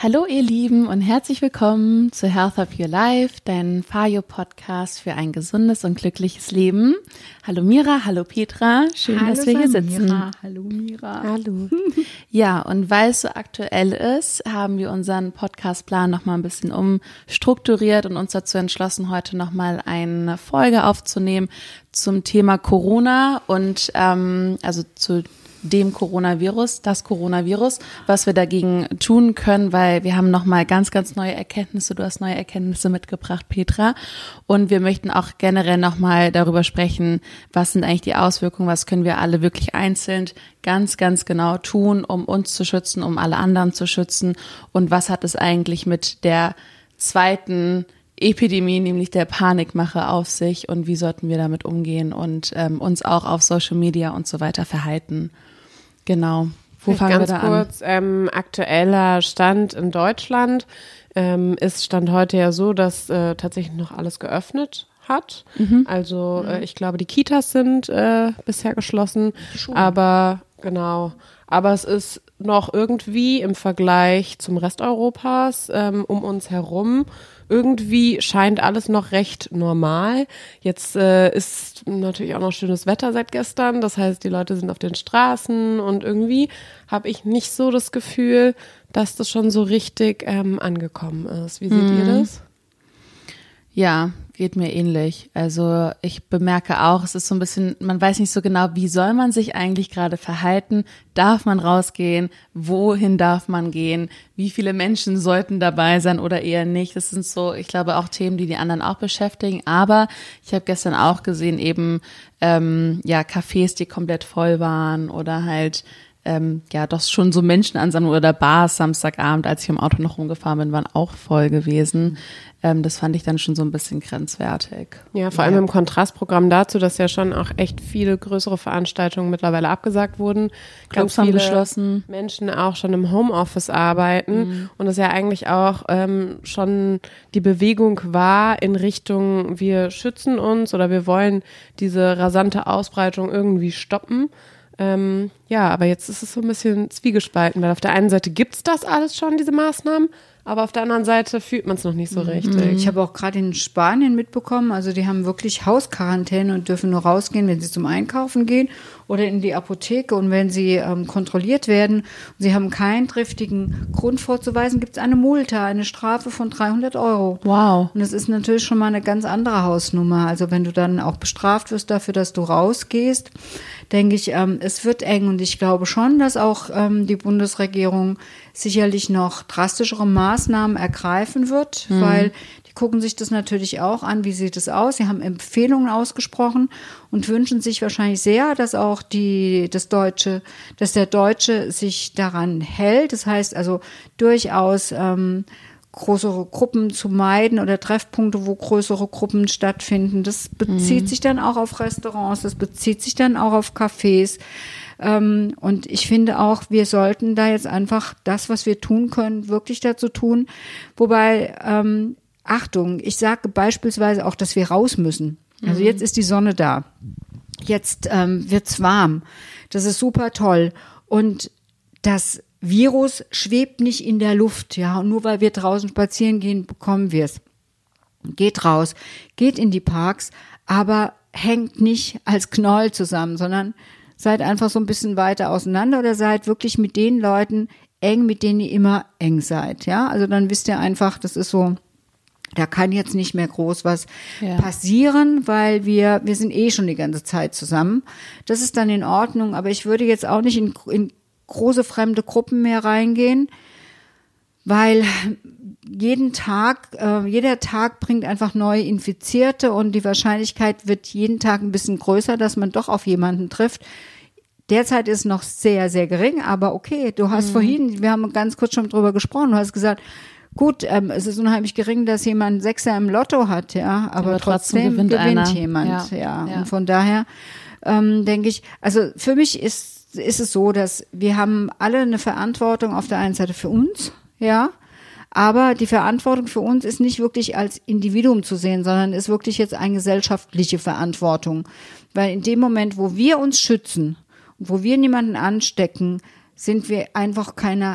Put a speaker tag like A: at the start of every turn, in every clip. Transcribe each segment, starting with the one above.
A: Hallo ihr Lieben und herzlich willkommen zu Health of Your Life, dein Fayo-Podcast für ein gesundes und glückliches Leben. Hallo Mira, hallo Petra, schön, dass wir hier sitzen.
B: Hallo Mira.
A: Hallo. Ja, und weil es so aktuell ist, haben wir unseren Podcastplan nochmal ein bisschen umstrukturiert und uns dazu entschlossen, heute nochmal eine Folge aufzunehmen zum Thema Corona und also zu dem Coronavirus, das Coronavirus, was wir dagegen tun können, weil wir haben nochmal ganz, ganz neue Erkenntnisse. Du hast neue Erkenntnisse mitgebracht, Petra. Und wir möchten auch generell nochmal darüber sprechen, was sind eigentlich die Auswirkungen, was können wir alle wirklich einzeln ganz, ganz genau tun, um uns zu schützen, um alle anderen zu schützen. Und was hat es eigentlich mit der zweiten Epidemie, nämlich der Panikmache auf sich und wie sollten wir damit umgehen und uns auch auf Social Media und so weiter verhalten. Genau. Wo fangen wir da an?
B: Ganz kurz, aktueller Stand in Deutschland ist Stand heute ja so, dass tatsächlich noch alles geöffnet hat. Also ich glaube, die Kitas sind bisher geschlossen, aber es ist noch irgendwie im Vergleich zum Rest Europas um uns herum irgendwie scheint alles noch recht normal. Jetzt ist natürlich auch noch schönes Wetter seit gestern. Das heißt, die Leute sind auf den Straßen und irgendwie habe ich nicht so das Gefühl, dass das schon so richtig angekommen ist. Wie seht ihr das?
A: Ja, geht mir ähnlich. Also ich bemerke auch, es ist so ein bisschen, man weiß nicht so genau, wie soll man sich eigentlich gerade verhalten? Darf man rausgehen? Wohin darf man gehen? Wie viele Menschen sollten dabei sein oder eher nicht? Das sind so, ich glaube, auch Themen, die anderen auch beschäftigen. Aber ich habe gestern auch gesehen, eben Cafés, die komplett voll waren oder halt doch schon so Menschenansammlungen oder Bars Samstagabend, als ich im Auto noch rumgefahren bin, waren auch voll gewesen. Das fand ich dann schon so ein bisschen grenzwertig.
B: Ja, vor allem im Kontrastprogramm dazu, dass ja schon auch echt viele größere Veranstaltungen mittlerweile abgesagt wurden. Ganz viele
A: geschlossen.
B: Menschen auch schon im Homeoffice arbeiten und es ja eigentlich auch schon die Bewegung war in Richtung, wir schützen uns oder wir wollen diese rasante Ausbreitung irgendwie stoppen. Aber jetzt ist es so ein bisschen zwiegespalten, weil auf der einen Seite gibt's das alles schon, diese Maßnahmen, aber auf der anderen Seite fühlt man es noch nicht so richtig.
C: Ich habe auch gerade in Spanien mitbekommen, also die haben wirklich Hausquarantäne und dürfen nur rausgehen, wenn sie zum Einkaufen gehen oder in die Apotheke und wenn sie kontrolliert werden und sie haben keinen triftigen Grund vorzuweisen, gibt es eine Multe, eine Strafe von 300 €.
A: Wow.
C: Und das ist natürlich schon mal eine ganz andere Hausnummer. Also wenn du dann auch bestraft wirst dafür, dass du rausgehst, denke ich, es wird eng und ich glaube schon, dass auch die Bundesregierung sicherlich noch drastischere Maßnahmen ergreifen wird, weil die gucken sich das natürlich auch an, wie sieht es aus. Sie haben Empfehlungen ausgesprochen und wünschen sich wahrscheinlich sehr, dass auch dass der Deutsche sich daran hält. Das heißt also durchaus größere Gruppen zu meiden oder Treffpunkte, wo größere Gruppen stattfinden. Das bezieht sich dann auch auf Restaurants, das bezieht sich dann auch auf Cafés. Und ich finde auch, wir sollten da jetzt einfach das, was wir tun können, wirklich dazu tun. Wobei, Achtung, ich sage beispielsweise auch, dass wir raus müssen. Also jetzt ist die Sonne da. Jetzt wird's warm. Das ist super toll. Und das Virus schwebt nicht in der Luft, ja. Und nur weil wir draußen spazieren gehen, bekommen wir es. Geht raus, geht in die Parks, aber hängt nicht als Knoll zusammen, sondern seid einfach so ein bisschen weiter auseinander oder seid wirklich mit den Leuten eng, mit denen ihr immer eng seid, ja. Also dann wisst ihr einfach, das ist so, da kann jetzt nicht mehr groß was passieren, weil wir sind eh schon die ganze Zeit zusammen. Das ist dann in Ordnung, aber ich würde jetzt auch nicht in große fremde Gruppen mehr reingehen, weil jeder Tag bringt einfach neue Infizierte und die Wahrscheinlichkeit wird jeden Tag ein bisschen größer, dass man doch auf jemanden trifft. Derzeit ist noch sehr, sehr gering, aber okay, du hast vorhin, wir haben ganz kurz schon drüber gesprochen, du hast gesagt, gut, es ist unheimlich gering, dass jemand einen Sechser im Lotto hat, ja, aber trotzdem gewinnt jemand, ja. Und von daher denke ich, also für mich ist es so, dass wir haben alle eine Verantwortung auf der einen Seite für uns, ja, aber die Verantwortung für uns ist nicht wirklich als Individuum zu sehen, sondern ist wirklich jetzt eine gesellschaftliche Verantwortung, weil in dem Moment, wo wir uns schützen, wo wir niemanden anstecken, sind wir einfach keine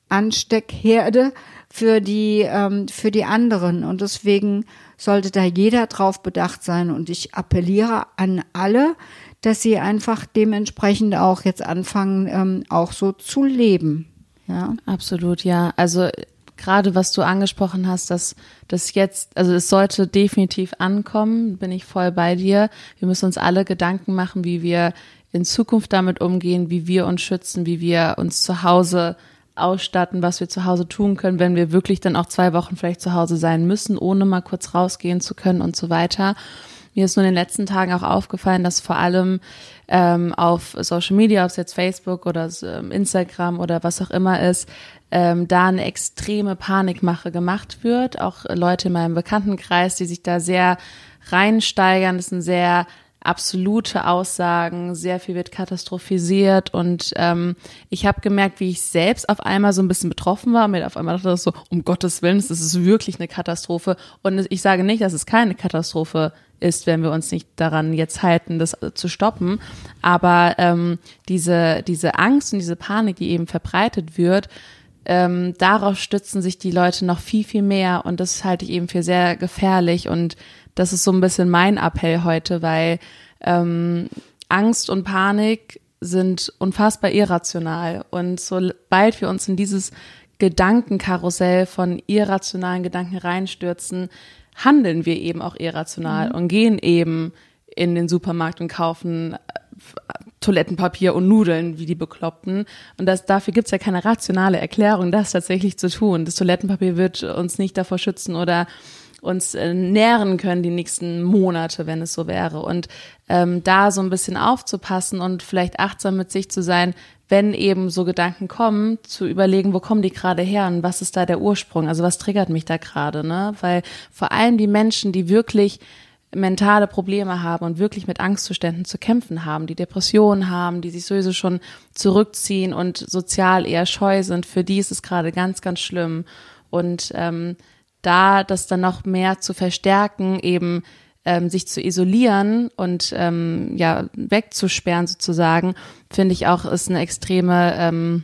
C: Ansteckherde für die anderen. Und deswegen sollte da jeder drauf bedacht sein. Und ich appelliere an alle, dass sie einfach dementsprechend auch jetzt anfangen, auch so zu leben. Ja.
A: Absolut, ja. Also gerade was du angesprochen hast, dass das jetzt, also es sollte definitiv ankommen, bin ich voll bei dir. Wir müssen uns alle Gedanken machen, wie wir in Zukunft damit umgehen, wie wir uns schützen, wie wir uns zu Hause ausstatten, was wir zu Hause tun können, wenn wir wirklich dann auch 2 Wochen vielleicht zu Hause sein müssen, ohne mal kurz rausgehen zu können und so weiter. Mir ist nur in den letzten Tagen auch aufgefallen, dass vor allem auf Social Media, ob es jetzt Facebook oder Instagram oder was auch immer ist, da eine extreme Panikmache gemacht wird. Auch Leute in meinem Bekanntenkreis, die sich da sehr reinsteigern. Das sind sehr absolute Aussagen, sehr viel wird katastrophisiert und ich habe gemerkt, wie ich selbst auf einmal so ein bisschen betroffen war und mir auf einmal dachte, das so, um Gottes Willen, das ist wirklich eine Katastrophe und ich sage nicht, dass es keine Katastrophe ist, wenn wir uns nicht daran jetzt halten, das zu stoppen, aber diese Angst und diese Panik, die eben verbreitet wird, darauf stützen sich die Leute noch viel, viel mehr und das halte ich eben für sehr gefährlich und das ist so ein bisschen mein Appell heute, weil Angst und Panik sind unfassbar irrational und sobald wir uns in dieses Gedankenkarussell von irrationalen Gedanken reinstürzen, handeln wir eben auch irrational und gehen eben in den Supermarkt und kaufen Toilettenpapier und Nudeln wie die Bekloppten. Und dafür gibt's ja keine rationale Erklärung, das tatsächlich zu tun. Das Toilettenpapier wird uns nicht davor schützen oder uns nähren können die nächsten Monate, wenn es so wäre. Und da so ein bisschen aufzupassen und vielleicht achtsam mit sich zu sein, wenn eben so Gedanken kommen, zu überlegen, wo kommen die gerade her und was ist da der Ursprung? Also was triggert mich da gerade, ne? Weil vor allem die Menschen, die wirklich mentale Probleme haben und wirklich mit Angstzuständen zu kämpfen haben, die Depressionen haben, die sich sowieso schon zurückziehen und sozial eher scheu sind, für die ist es gerade ganz, ganz schlimm. Und da das dann noch mehr zu verstärken, eben sich zu isolieren und wegzusperren sozusagen, finde ich auch, ist eine extreme,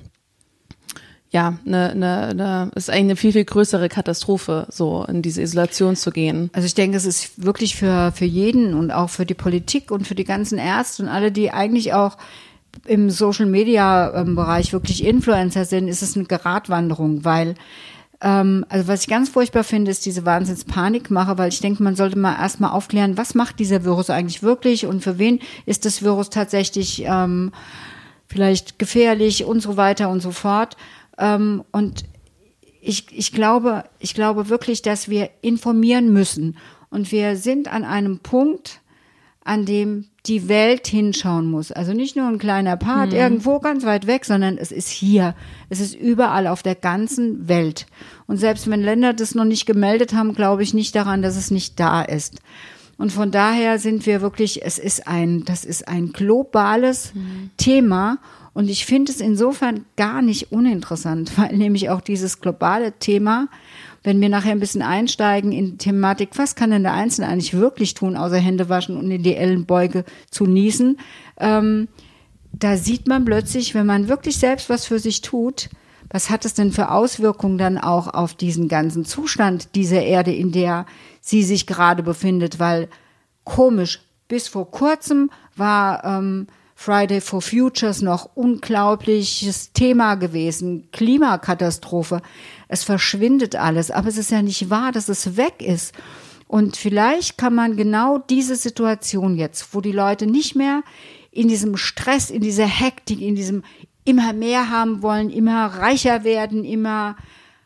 A: ist eine viel, viel größere Katastrophe, so in diese Isolation zu gehen.
C: Also ich denke, es ist wirklich für jeden und auch für die Politik und für die ganzen Ärzte und alle, die eigentlich auch im Social-Media-Bereich wirklich Influencer sind, ist es eine Gratwanderung, weil also was ich ganz furchtbar finde, ist diese Wahnsinns-Panikmache, weil ich denke, man sollte mal erstmal aufklären, was macht dieser Virus eigentlich wirklich und für wen ist das Virus tatsächlich vielleicht gefährlich und so weiter und so fort. Und ich glaube wirklich, dass wir informieren müssen. Und wir sind an einem Punkt, an dem die Welt hinschauen muss. Also nicht nur ein kleiner Part irgendwo ganz weit weg, sondern es ist hier. Es ist überall auf der ganzen Welt. Und selbst wenn Länder das noch nicht gemeldet haben, glaube ich nicht daran, dass es nicht da ist. Und von daher sind wir wirklich, das ist ein globales Thema. Und ich finde es insofern gar nicht uninteressant, weil nämlich auch dieses globale Thema, wenn wir nachher ein bisschen einsteigen in die Thematik, was kann denn der Einzelne eigentlich wirklich tun, außer Hände waschen und in die Ellenbeuge zu niesen, da sieht man plötzlich, wenn man wirklich selbst was für sich tut, was hat es denn für Auswirkungen dann auch auf diesen ganzen Zustand dieser Erde, in der sie sich gerade befindet, weil komisch, bis vor kurzem war Friday for Futures noch unglaubliches Thema gewesen, Klimakatastrophe. Es verschwindet alles, aber es ist ja nicht wahr, dass es weg ist. Und vielleicht kann man genau diese Situation jetzt, wo die Leute nicht mehr in diesem Stress, in dieser Hektik, in diesem immer mehr haben wollen, immer reicher werden, immer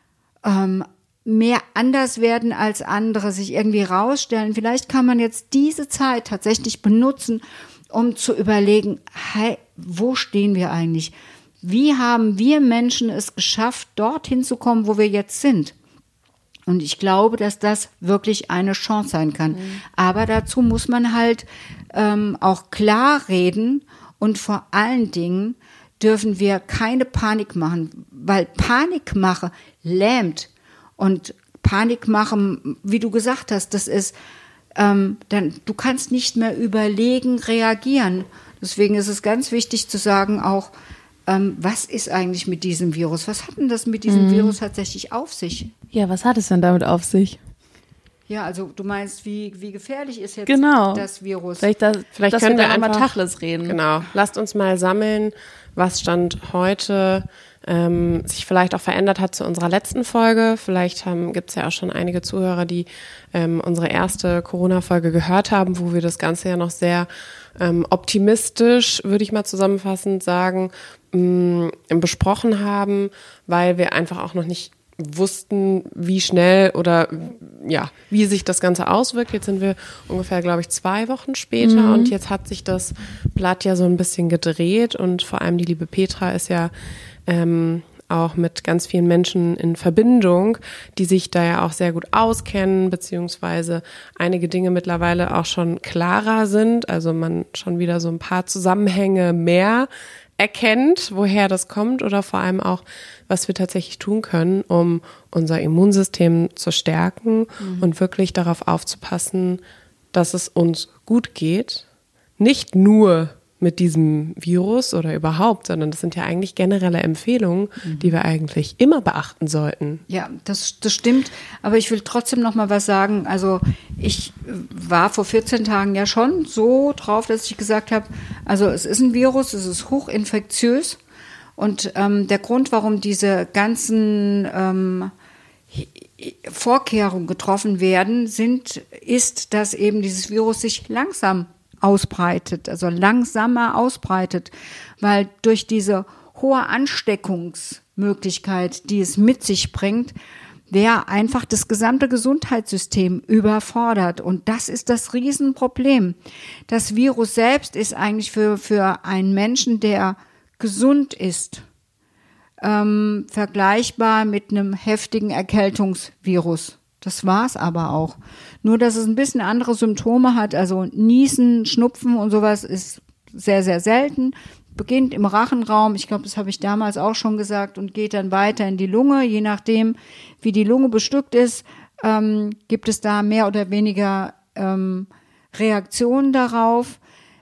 C: mehr anders werden als andere, sich irgendwie rausstellen. Vielleicht kann man jetzt diese Zeit tatsächlich benutzen, um zu überlegen, hey, wo stehen wir eigentlich? Wie haben wir Menschen es geschafft, dorthin zu kommen, wo wir jetzt sind? Und ich glaube, dass das wirklich eine Chance sein kann. Aber dazu muss man halt auch klar reden und vor allen Dingen dürfen wir keine Panik machen, weil Panikmache lähmt und Panikmache, wie du gesagt hast, das ist du kannst nicht mehr überlegen, reagieren. Deswegen ist es ganz wichtig zu sagen auch, was ist eigentlich mit diesem Virus? Was hat denn das mit diesem Virus tatsächlich auf sich?
A: Ja, was hat es denn damit auf sich?
C: Ja, also du meinst, wie gefährlich ist jetzt das Virus?
B: Vielleicht können wir einfach
A: mal Tacheles reden.
B: Genau, lasst uns mal sammeln, was Stand heute sich vielleicht auch verändert hat zu unserer letzten Folge. Vielleicht gibt es ja auch schon einige Zuhörer, die unsere erste Corona-Folge gehört haben, wo wir das Ganze ja noch sehr optimistisch, würde ich mal zusammenfassend sagen, besprochen haben, weil wir einfach auch noch nicht wussten, wie schnell oder ja, wie sich das Ganze auswirkt. Jetzt sind wir ungefähr, glaube ich, 2 Wochen später und jetzt hat sich das Blatt ja so ein bisschen gedreht und vor allem die liebe Petra ist ja auch mit ganz vielen Menschen in Verbindung, die sich da ja auch sehr gut auskennen, beziehungsweise einige Dinge mittlerweile auch schon klarer sind, also man schon wieder so ein paar Zusammenhänge mehr erkennt, woher das kommt oder vor allem auch, was wir tatsächlich tun können, um unser Immunsystem zu stärken und wirklich darauf aufzupassen, dass es uns gut geht. Nicht nur mit diesem Virus oder überhaupt, sondern das sind ja eigentlich generelle Empfehlungen, die wir eigentlich immer beachten sollten.
C: Ja, das stimmt. Aber ich will trotzdem noch mal was sagen. Also ich war vor 14 Tagen ja schon so drauf, dass ich gesagt habe, also es ist ein Virus, es ist hochinfektiös. Und der Grund, warum diese ganzen Vorkehrungen getroffen werden, ist, dass eben dieses Virus sich langsam ausbreitet, also langsamer ausbreitet, weil durch diese hohe Ansteckungsmöglichkeit, die es mit sich bringt, wäre einfach das gesamte Gesundheitssystem überfordert. Und das ist das Riesenproblem. Das Virus selbst ist eigentlich für einen Menschen, der gesund ist, vergleichbar mit einem heftigen Erkältungsvirus. Das war's aber auch. Nur, dass es ein bisschen andere Symptome hat, also Niesen, Schnupfen und sowas ist sehr, sehr selten. Beginnt im Rachenraum, ich glaube, das habe ich damals auch schon gesagt, und geht dann weiter in die Lunge. Je nachdem, wie die Lunge bestückt ist, gibt es da mehr oder weniger Reaktionen darauf.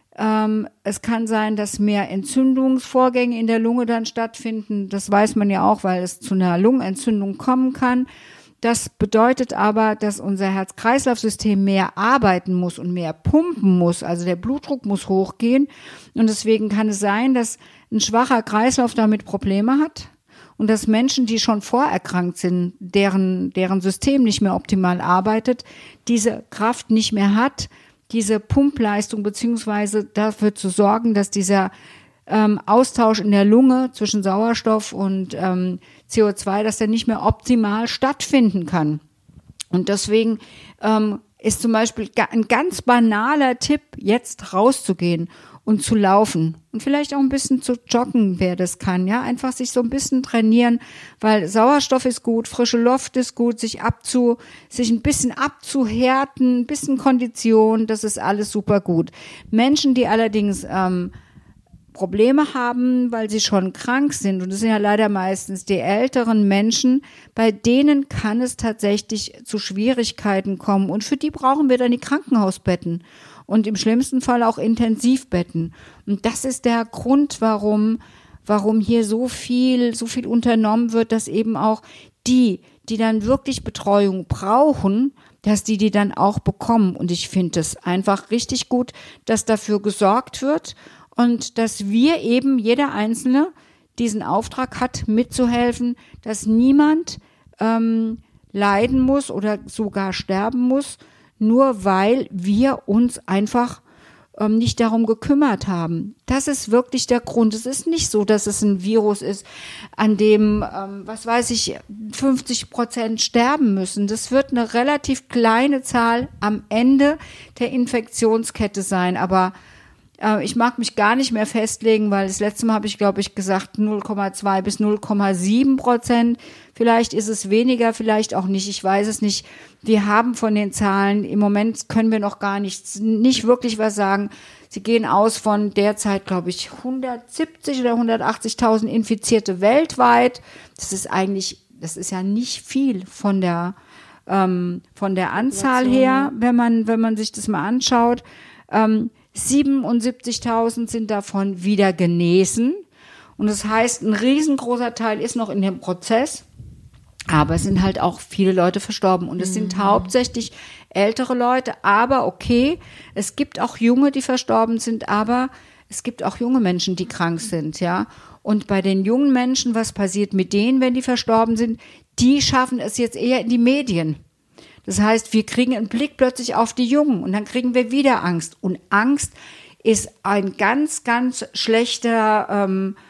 C: Es kann sein, dass mehr Entzündungsvorgänge in der Lunge dann stattfinden. Das weiß man ja auch, weil es zu einer Lungenentzündung kommen kann. Das bedeutet aber, dass unser Herz-Kreislauf-System mehr arbeiten muss und mehr pumpen muss. Also der Blutdruck muss hochgehen. Und deswegen kann es sein, dass ein schwacher Kreislauf damit Probleme hat. Und dass Menschen, die schon vorerkrankt sind, deren System nicht mehr optimal arbeitet, diese Kraft nicht mehr hat, diese Pumpleistung beziehungsweise dafür zu sorgen, dass dieser Austausch in der Lunge zwischen Sauerstoff und CO2, dass der nicht mehr optimal stattfinden kann. Und deswegen ist zum Beispiel ein ganz banaler Tipp, jetzt rauszugehen und zu laufen und vielleicht auch ein bisschen zu joggen, wer das kann, ja, einfach sich so ein bisschen trainieren, weil Sauerstoff ist gut, frische Luft ist gut, sich ein bisschen abzuhärten, ein bisschen Kondition, das ist alles super gut. Menschen, die allerdings Probleme haben, weil sie schon krank sind, und das sind ja leider meistens die älteren Menschen, bei denen kann es tatsächlich zu Schwierigkeiten kommen und für die brauchen wir dann die Krankenhausbetten und im schlimmsten Fall auch Intensivbetten. Und das ist der Grund, warum hier so viel unternommen wird, dass eben auch die dann wirklich Betreuung brauchen, dass die dann auch bekommen. Und ich finde es einfach richtig gut, dass dafür gesorgt wird und dass wir eben, jeder Einzelne, diesen Auftrag hat, mitzuhelfen, dass niemand leiden muss oder sogar sterben muss, nur weil wir uns einfach nicht darum gekümmert haben. Das ist wirklich der Grund. Es ist nicht so, dass es ein Virus ist, an dem, 50% sterben müssen. Das wird eine relativ kleine Zahl am Ende der Infektionskette sein, aber ich mag mich gar nicht mehr festlegen, weil das letzte Mal habe ich, glaube ich, gesagt 0,2 bis 0,7%. Vielleicht ist es weniger, vielleicht auch nicht. Ich weiß es nicht. Wir haben von den Zahlen, im Moment können wir noch nicht wirklich was sagen. Sie gehen aus von derzeit, glaube ich, 170 oder 180.000 Infizierte weltweit. Das ist ja nicht viel von der Anzahl her, wenn man sich das mal anschaut. 77.000 sind davon wieder genesen Und das heißt, ein riesengroßer Teil ist noch in dem Prozess, aber es sind halt auch viele Leute verstorben. Und es sind hauptsächlich ältere Leute, aber okay, es gibt auch Junge, die verstorben sind, aber es gibt auch junge Menschen, die krank sind, ja. Und bei den jungen Menschen, was passiert mit denen, wenn die verstorben sind? Die schaffen es jetzt eher in die Medien. Das heißt, wir kriegen einen Blick plötzlich auf die Jungen und dann kriegen wir wieder Angst. Und Angst ist ein ganz, ganz schlechter,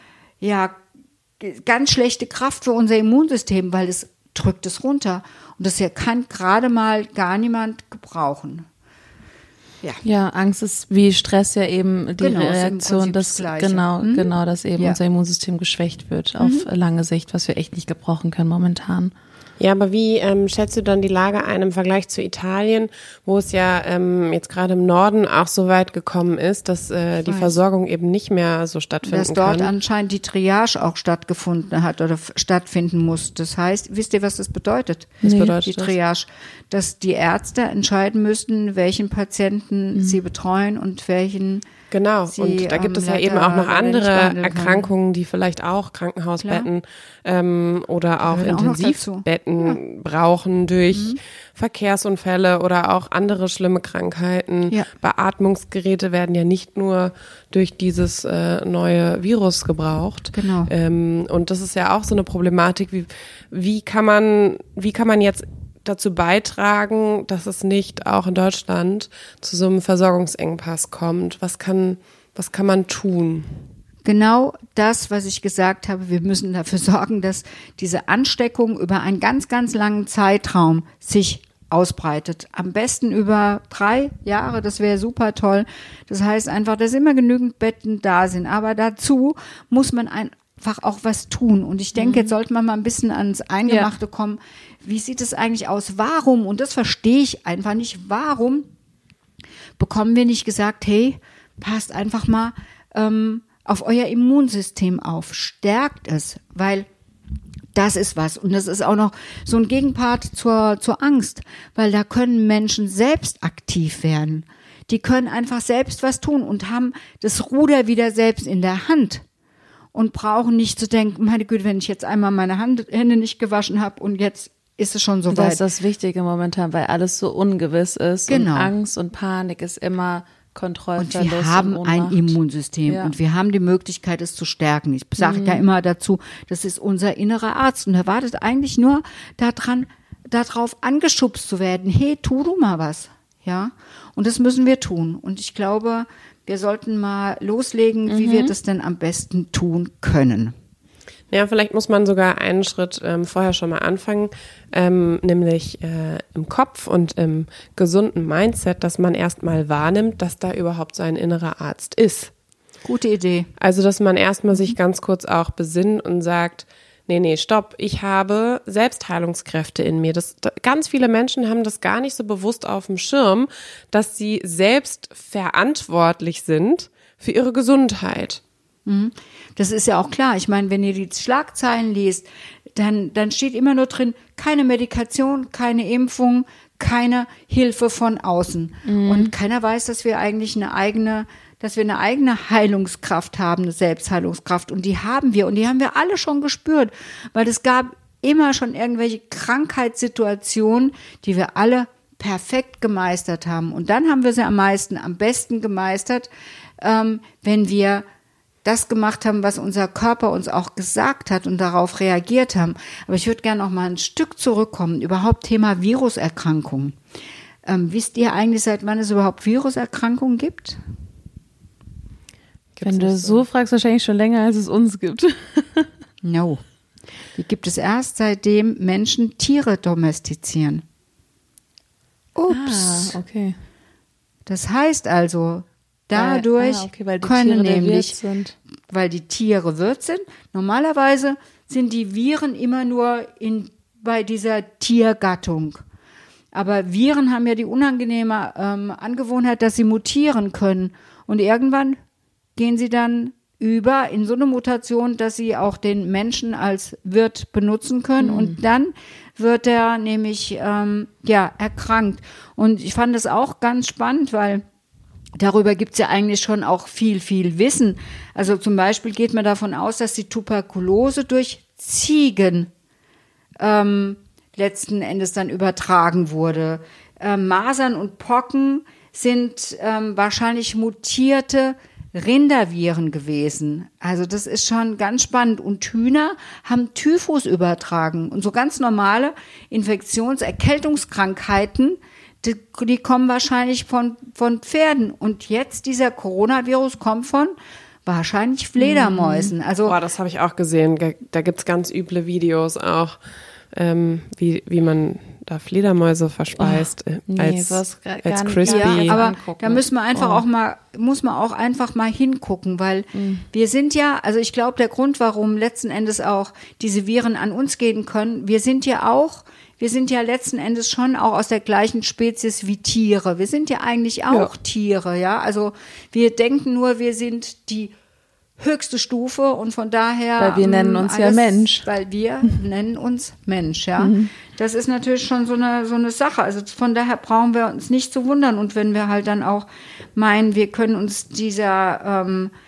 C: ganz schlechte Kraft für unser Immunsystem, weil es drückt es runter. Und das kann gerade mal gar niemand gebrauchen.
A: Ja, Angst ist wie Stress ja eben die
C: Genau,
A: Reaktion, dass dass eben unser Immunsystem geschwächt wird auf lange Sicht, was wir echt nicht gebrauchen können momentan.
B: Ja, aber wie schätzt du dann die Lage ein im Vergleich zu Italien, wo es ja jetzt gerade im Norden auch so weit gekommen ist, dass die Versorgung eben nicht mehr so stattfinden kann?
C: Dass dort anscheinend die Triage auch stattgefunden hat oder stattfinden muss. Das heißt, wisst ihr, was das bedeutet?
B: Was bedeutet
C: die Triage? Dass die Ärzte entscheiden müssten, welchen Patienten sie betreuen und welchen
B: Genau, und da gibt es ja eben auch noch andere Erkrankungen, die vielleicht auch Krankenhausbetten oder auch Intensivbetten brauchen durch Verkehrsunfälle oder auch andere schlimme Krankheiten. Ja. Beatmungsgeräte werden ja nicht nur durch dieses neue Virus gebraucht.
C: Genau.
B: Und das ist ja auch so eine Problematik, wie kann man jetzt dazu beitragen, dass es nicht auch in Deutschland zu so einem Versorgungsengpass kommt? Was kann man tun?
C: Genau das, was ich gesagt habe. Wir müssen dafür sorgen, dass diese Ansteckung über einen ganz, ganz langen Zeitraum sich ausbreitet. Am besten über 3 Jahre, das wäre super toll. Das heißt einfach, dass immer genügend Betten da sind. Aber dazu muss man einfach auch was tun. Und ich denke, jetzt sollte man mal ein bisschen ans Eingemachte kommen. Wie sieht es eigentlich aus? Warum, und das verstehe ich einfach nicht, warum bekommen wir nicht gesagt, hey, passt einfach mal auf euer Immunsystem auf, stärkt es, weil das ist was. Und das ist auch noch so ein Gegenpart zur Angst, weil da können Menschen selbst aktiv werden. Die können einfach selbst was tun und haben das Ruder wieder selbst in der Hand. Und brauchen nicht zu denken, meine Güte, wenn ich jetzt einmal meine Hände nicht gewaschen habe und jetzt ist es schon so weit.
A: Das ist das Wichtige momentan, weil alles so ungewiss ist. Genau. Und Angst und Panik ist immer Kontrollverlust.
C: Und wir haben ein Immunsystem und wir haben die Möglichkeit, es zu stärken. Ich sage ja immer dazu, das ist unser innerer Arzt und er wartet eigentlich nur darauf angeschubst zu werden. Hey, tu du mal was. Ja, und das müssen wir tun. Und ich glaube, wir sollten mal loslegen, wie wir das denn am besten tun können.
B: Ja, vielleicht muss man sogar einen Schritt vorher schon mal anfangen, nämlich im Kopf und im gesunden Mindset, dass man erstmal wahrnimmt, dass da überhaupt so ein innerer Arzt ist.
C: Gute Idee.
B: Also, dass man erstmal sich ganz kurz auch besinnt und sagt, nee, stopp, ich habe Selbstheilungskräfte in mir. Ganz viele Menschen haben das gar nicht so bewusst auf dem Schirm, dass sie selbst verantwortlich sind für ihre Gesundheit.
C: Das ist ja auch klar. Ich meine, wenn ihr die Schlagzeilen liest, dann steht immer nur drin, keine Medikation, keine Impfung, keine Hilfe von außen. Und keiner weiß, dass wir eigentlich eine eigene Heilungskraft haben, eine Selbstheilungskraft. Und die haben wir. Und die haben wir alle schon gespürt. Weil es gab immer schon irgendwelche Krankheitssituationen, die wir alle perfekt gemeistert haben. Und dann haben wir sie am besten gemeistert, wenn wir das gemacht haben, was unser Körper uns auch gesagt hat und darauf reagiert haben. Aber ich würde gerne noch mal ein Stück zurückkommen, überhaupt Thema Viruserkrankungen. Wisst ihr eigentlich, seit wann es überhaupt Viruserkrankungen gibt?
A: Wenn du so fragst, wahrscheinlich schon länger, als es uns gibt.
C: No. Die gibt es erst, seitdem Menschen Tiere domestizieren. Ups.
A: Ah, okay.
C: Das heißt also, dadurch
A: weil die
C: können
A: Tiere
C: nämlich,
A: sind.
C: weil die Tiere Wirt sind, normalerweise sind die Viren immer nur bei dieser Tiergattung. Aber Viren haben ja die unangenehme Angewohnheit, dass sie mutieren können. Und irgendwann gehen sie dann über in so eine Mutation, dass sie auch den Menschen als Wirt benutzen können. Und dann wird er nämlich erkrankt. Und ich fand das auch ganz spannend, weil darüber gibt's ja eigentlich schon auch viel, viel Wissen. Also zum Beispiel geht man davon aus, dass die Tuberkulose durch Ziegen letzten Endes dann übertragen wurde. Masern und Pocken sind wahrscheinlich mutierte Rinderviren gewesen. Also das ist schon ganz spannend. Und Hühner haben Typhus übertragen. Und so ganz normale Erkältungskrankheiten, die kommen wahrscheinlich von Pferden. Und jetzt dieser Coronavirus kommt von wahrscheinlich Fledermäusen. Also
B: das habe ich auch gesehen. Da gibt's ganz üble Videos auch, wie man da Fledermäuse verspeist als Crispy.
C: Ja, aber da müssen wir einfach muss man auch einfach mal hingucken, weil wir sind ja, also ich glaube, der Grund, warum letzten Endes auch diese Viren an uns gehen können, wir sind ja letzten Endes schon auch aus der gleichen Spezies wie Tiere. Wir sind ja eigentlich auch Tiere, ja. Also wir denken nur, wir sind die höchste Stufe und von daher.
A: Weil wir nennen uns ja Mensch.
C: Weil wir nennen uns Mensch, ja. Das ist natürlich schon so eine Sache. Also von daher brauchen wir uns nicht zu wundern. Und wenn wir halt dann auch meinen, wir können uns dieser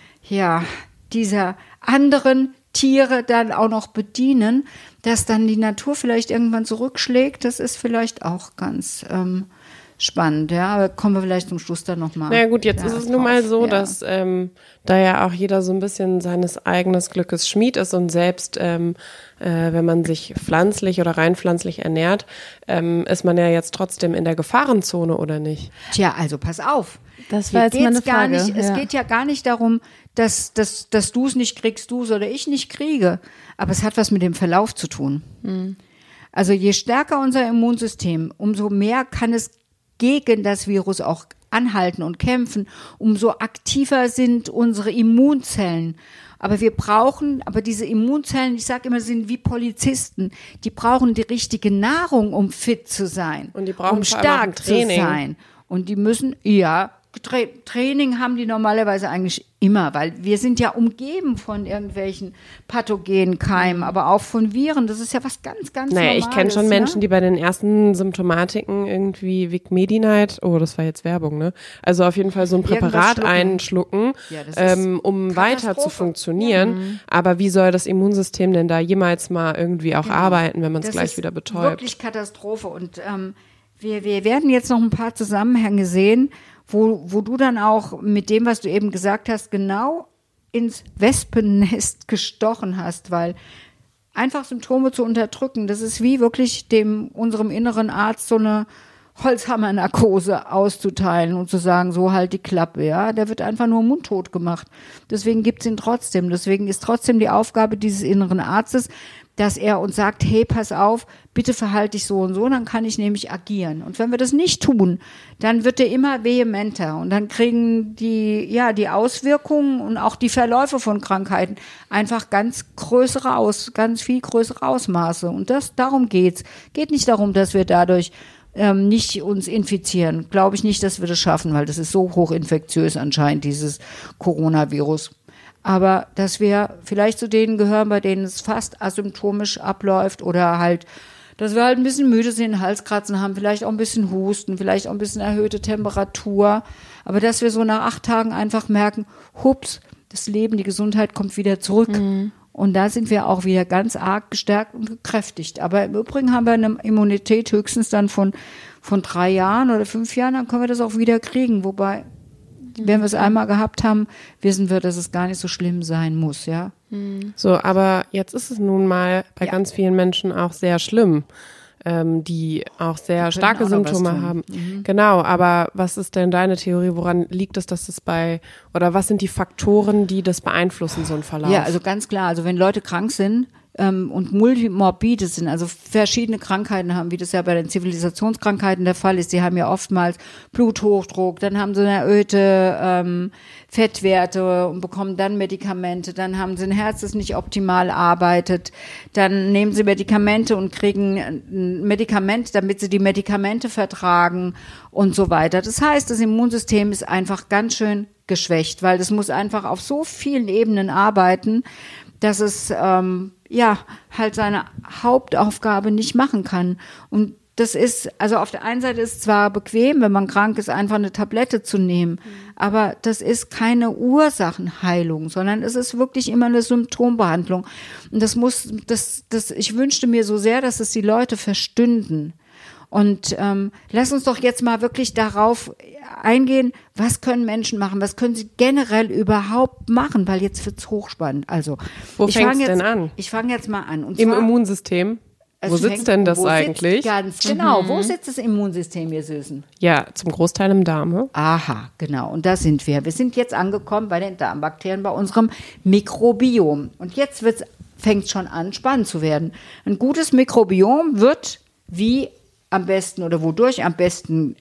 C: anderen Tiere dann auch noch bedienen, dass dann die Natur vielleicht irgendwann zurückschlägt, das ist vielleicht auch ganz spannend, ja, aber kommen wir vielleicht zum Schluss dann nochmal.
B: Na gut, jetzt ist es nun mal so, dass da ja auch jeder so ein bisschen seines eigenen Glückes Schmied ist und selbst, wenn man sich pflanzlich oder rein pflanzlich ernährt, ist man ja jetzt trotzdem in der Gefahrenzone, oder nicht?
C: Tja, also pass auf.
A: Das war jetzt meine Frage.
C: Es geht ja gar nicht darum, dass du es nicht kriegst, du es oder ich nicht kriege, aber es hat was mit dem Verlauf zu tun. Also je stärker unser Immunsystem, umso mehr kann es gegen das Virus auch anhalten und kämpfen, umso aktiver sind unsere Immunzellen. Aber diese Immunzellen, ich sage immer, sind wie Polizisten. Die brauchen die richtige Nahrung, um fit zu sein.
B: Und die brauchen
C: um stark zu sein. Und die müssen, Training haben die normalerweise eigentlich immer, weil wir sind ja umgeben von irgendwelchen pathogenen Keimen, aber auch von Viren. Das ist ja was ganz, ganz Normales.
B: Ich kenne schon Menschen, die bei den ersten Symptomatiken irgendwie Vic Medi-Night, das war jetzt Werbung, ne? Also auf jeden Fall so ein Präparat einschlucken, um weiter zu funktionieren. Ja. Aber wie soll das Immunsystem denn da jemals mal irgendwie auch arbeiten, wenn man es gleich wieder betäubt? Das ist
C: wirklich Katastrophe. Und wir werden jetzt noch ein paar Zusammenhänge sehen, wo du dann auch mit dem, was du eben gesagt hast, genau ins Wespennest gestochen hast, weil einfach Symptome zu unterdrücken, das ist wie wirklich unserem inneren Arzt so eine Holzhammernarkose auszuteilen und zu sagen, so halt die Klappe, ja. Der wird einfach nur mundtot gemacht. Deswegen gibt's ihn trotzdem. Deswegen ist trotzdem die Aufgabe dieses inneren Arztes, dass er uns sagt, hey, pass auf, bitte verhalte dich so und so, dann kann ich nämlich agieren. Und wenn wir das nicht tun, dann wird er immer vehementer und dann kriegen die Auswirkungen und auch die Verläufe von Krankheiten einfach ganz viel größere Ausmaße. Und darum geht's. Geht nicht darum, dass wir dadurch nicht uns infizieren. Glaube ich nicht, dass wir das schaffen, weil das ist so hochinfektiös anscheinend, dieses Coronavirus. Aber dass wir vielleicht zu denen gehören, bei denen es fast asymptomisch abläuft oder halt, dass wir halt ein bisschen müde sind, Halskratzen haben, vielleicht auch ein bisschen Husten, vielleicht auch ein bisschen erhöhte Temperatur. Aber dass wir so nach 8 Tagen einfach merken, hups, das Leben, die Gesundheit kommt wieder zurück. Und da sind wir auch wieder ganz arg gestärkt und gekräftigt. Aber im Übrigen haben wir eine Immunität höchstens dann von 3 Jahren oder 5 Jahren, dann können wir das auch wieder kriegen. Wobei, wenn wir es einmal gehabt haben, wissen wir, dass es gar nicht so schlimm sein muss, ja.
B: So, aber jetzt ist es nun mal bei ganz vielen Menschen auch sehr schlimm, die auch sehr starke Symptome haben. Genau, aber was ist denn deine Theorie? Woran liegt es, dass es oder was sind die Faktoren, die das beeinflussen, so ein Verlauf?
C: Ja, also ganz klar, also wenn Leute krank sind, und multimorbide sind, also verschiedene Krankheiten haben, wie das ja bei den Zivilisationskrankheiten der Fall ist. Sie haben ja oftmals Bluthochdruck, dann haben sie eine erhöhte Fettwerte und bekommen dann Medikamente, dann haben sie ein Herz, das nicht optimal arbeitet, dann nehmen sie Medikamente und kriegen ein Medikament, damit sie die Medikamente vertragen und so weiter. Das heißt, das Immunsystem ist einfach ganz schön geschwächt, weil das muss einfach auf so vielen Ebenen arbeiten, dass es halt seine Hauptaufgabe nicht machen kann. Und das ist, also auf der einen Seite ist es zwar bequem, wenn man krank ist, einfach eine Tablette zu nehmen, aber das ist keine Ursachenheilung, sondern es ist wirklich immer eine Symptombehandlung. Und ich wünschte mir so sehr, dass es die Leute verstünden. Und lass uns doch jetzt mal wirklich darauf eingehen, was können Menschen machen, was können sie generell überhaupt machen, weil jetzt wird's hochspannend. Also,
B: wo fängt's denn an?
C: Ich fange jetzt mal an. Und
B: im
C: zwar,
B: Immunsystem? Wo sitzt denn das eigentlich?
C: Ganz genau, wo sitzt das Immunsystem, ihr Süßen?
B: Ja, zum Großteil im Darm.
C: Aha, genau, und da sind wir. Wir sind jetzt angekommen bei den Darmbakterien, bei unserem Mikrobiom. Und jetzt fängt schon an, spannend zu werden. Ein gutes Mikrobiom wird wodurch am besten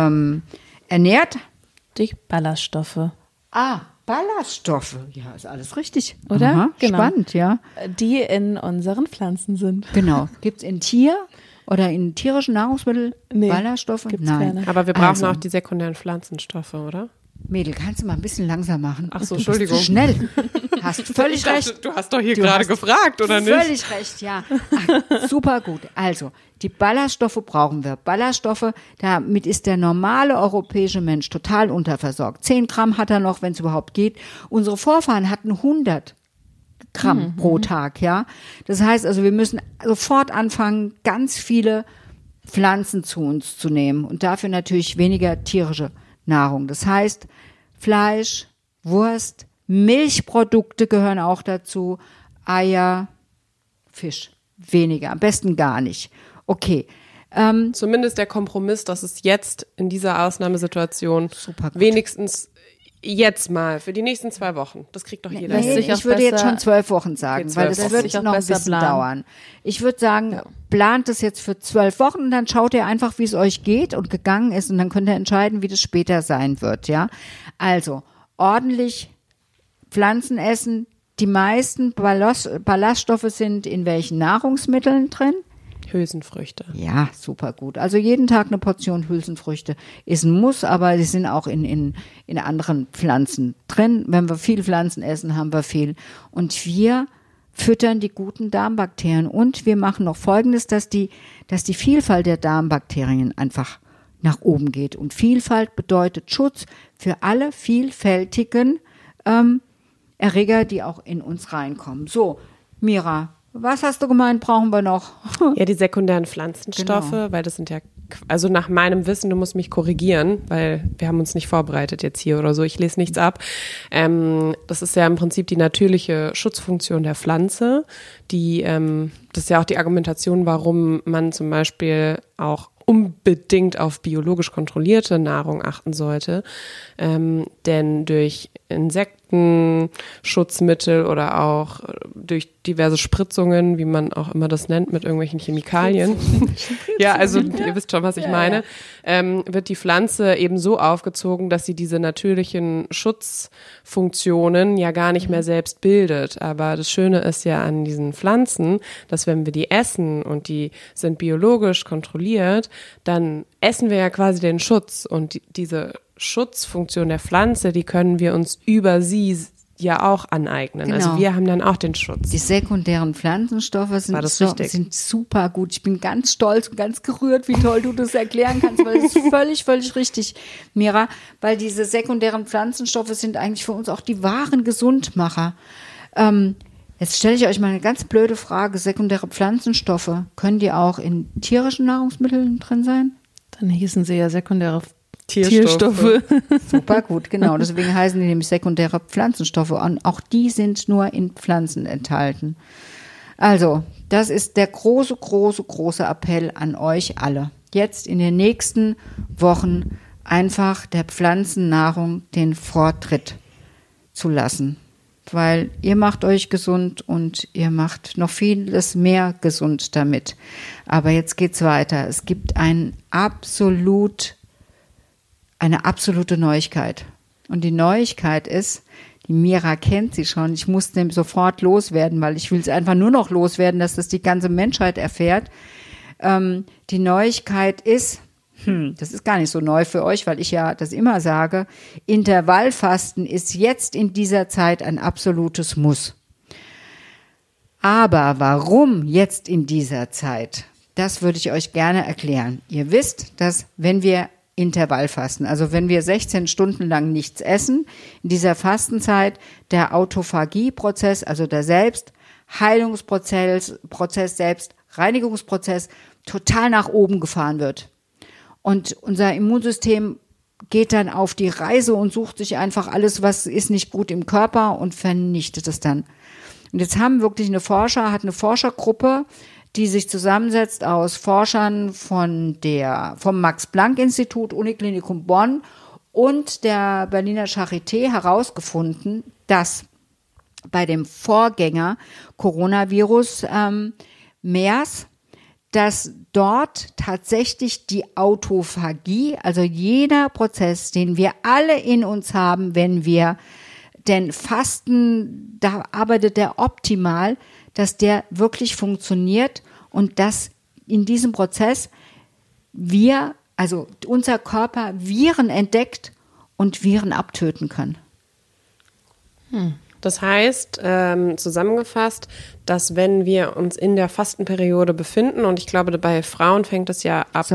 C: ernährt?
A: Durch Ballaststoffe.
C: Ballaststoffe. Ja, ist alles richtig.
A: Oder?
C: Aha,
A: Genau.
C: Spannend, ja.
A: Die in unseren Pflanzen sind.
C: Genau. Gibt es in Tier oder in tierischen Nahrungsmitteln Ballaststoffe?
A: Gibt's
C: Nein.
A: keine.
B: Aber wir brauchen auch die sekundären Pflanzenstoffe, oder?
C: Mädel, kannst du mal ein bisschen langsam machen?
B: Ach so,
C: Du bist
B: Entschuldigung.
C: zu schnell. Hast völlig recht.
B: Du hast doch hier gerade gefragt, oder nicht?
C: Völlig recht, ja. Super gut. Also, die Ballaststoffe brauchen wir. Ballaststoffe, damit ist der normale europäische Mensch total unterversorgt. 10 Gramm hat er noch, wenn es überhaupt geht. Unsere Vorfahren hatten 100 Gramm pro Tag, ja. Das heißt also, wir müssen sofort anfangen, ganz viele Pflanzen zu uns zu nehmen und dafür natürlich weniger tierische Nahrung. Das heißt, Fleisch, Wurst, Milchprodukte gehören auch dazu, Eier, Fisch, weniger, am besten gar nicht. Okay.
B: Zumindest der Kompromiss, dass es jetzt in dieser Ausnahmesituation
C: Super gut.
B: wenigstens jetzt mal für die nächsten 2 Wochen. Das kriegt doch jeder
A: lässt
B: hin.
A: sich auch
C: Ich würde jetzt
A: besser-
C: schon 12 Wochen sagen,
B: Okay,
C: weil
B: 12
C: das
B: Wochen.
C: wird
A: Lässt sich auch
C: noch ein
A: besser
C: bisschen
A: planen.
C: dauern. Ich würde sagen, plant es jetzt für 12 Wochen und dann schaut ihr einfach, wie es euch geht und gegangen ist und dann könnt ihr entscheiden, wie das später sein wird, ja. Also, ordentlich Pflanzen essen. Die meisten Ballaststoffe sind in welchen Nahrungsmitteln drin?
B: Hülsenfrüchte.
C: Ja, super gut. Also jeden Tag eine Portion Hülsenfrüchte ist ein Muss, aber sie sind auch in anderen Pflanzen drin. Wenn wir viel Pflanzen essen, haben wir viel. Und wir füttern die guten Darmbakterien. Und wir machen noch Folgendes, dass die Vielfalt der Darmbakterien einfach nach oben geht. Und Vielfalt bedeutet Schutz für alle vielfältigen Erreger, die auch in uns reinkommen. So, Mira, was hast du gemeint, brauchen wir noch?
B: Ja, die sekundären Pflanzenstoffe, weil das sind ja, also nach meinem Wissen, du musst mich korrigieren, weil wir haben uns nicht vorbereitet jetzt hier oder so, ich lese nichts ab. Das ist ja im Prinzip die natürliche Schutzfunktion der Pflanze, das ist ja auch die Argumentation, warum man zum Beispiel auch unbedingt auf biologisch kontrollierte Nahrung achten sollte, denn durch Insektenschutzmittel oder auch durch diverse Spritzungen, wie man auch immer das nennt, mit irgendwelchen Chemikalien. Ja, also ihr wisst schon, was ich meine. Wird die Pflanze eben so aufgezogen, dass sie diese natürlichen Schutzfunktionen ja gar nicht mehr selbst bildet. Aber das Schöne ist ja an diesen Pflanzen, dass wenn wir die essen und die sind biologisch kontrolliert, dann essen wir ja quasi den Schutz und diese Schutzfunktion der Pflanze, die können wir uns über sie ja auch aneignen.
C: Genau.
B: Also wir haben dann auch den Schutz.
C: Die sekundären Pflanzenstoffe sind super gut. Ich bin ganz stolz und ganz gerührt, wie toll du das erklären kannst, weil das ist völlig, völlig richtig, Mira, weil diese sekundären Pflanzenstoffe sind eigentlich für uns auch die wahren Gesundmacher. Jetzt stelle ich euch mal eine ganz blöde Frage. Sekundäre Pflanzenstoffe, können die auch in tierischen Nahrungsmitteln drin sein?
A: Dann hießen sie ja sekundäre
B: Tierstoffe.
C: Super gut, genau. Deswegen heißen die nämlich sekundäre Pflanzenstoffe. Und auch die sind nur in Pflanzen enthalten. Also, das ist der große, große, große Appell an euch alle. Jetzt in den nächsten Wochen einfach der Pflanzennahrung den Vortritt zu lassen. Weil ihr macht euch gesund und ihr macht noch vieles mehr gesund damit. Aber jetzt geht's weiter. Es gibt eine absolute Neuigkeit. Und die Neuigkeit ist, die Mira kennt sie schon, ich muss dem sofort loswerden, weil ich will es einfach nur noch loswerden, dass das die ganze Menschheit erfährt. Die Neuigkeit ist, das ist gar nicht so neu für euch, weil ich ja das immer sage, Intervallfasten ist jetzt in dieser Zeit ein absolutes Muss. Aber warum jetzt in dieser Zeit? das würde ich euch gerne erklären. Ihr wisst, dass wenn wir Intervallfasten, also wenn wir 16 Stunden lang nichts essen, in dieser Fastenzeit der Autophagie-Prozess, also der Selbstheilungsprozess, Selbstreinigungsprozess total nach oben gefahren wird. Und unser Immunsystem geht dann auf die Reise und sucht sich einfach alles, was ist nicht gut im Körper und vernichtet es dann. Und jetzt hat eine Forschergruppe, die sich zusammensetzt aus Forschern vom Max-Planck-Institut, Uniklinikum Bonn und der Berliner Charité herausgefunden, dass bei dem Vorgänger Coronavirus MERS, dass dort tatsächlich die Autophagie, also jeder Prozess, den wir alle in uns haben, wenn wir denn Fasten, da arbeitet der optimal, dass der wirklich funktioniert und dass in diesem Prozess unser Körper Viren entdeckt und Viren abtöten können.
B: Das heißt, zusammengefasst, dass wenn wir uns in der Fastenperiode befinden, und ich glaube, bei Frauen fängt es ja ab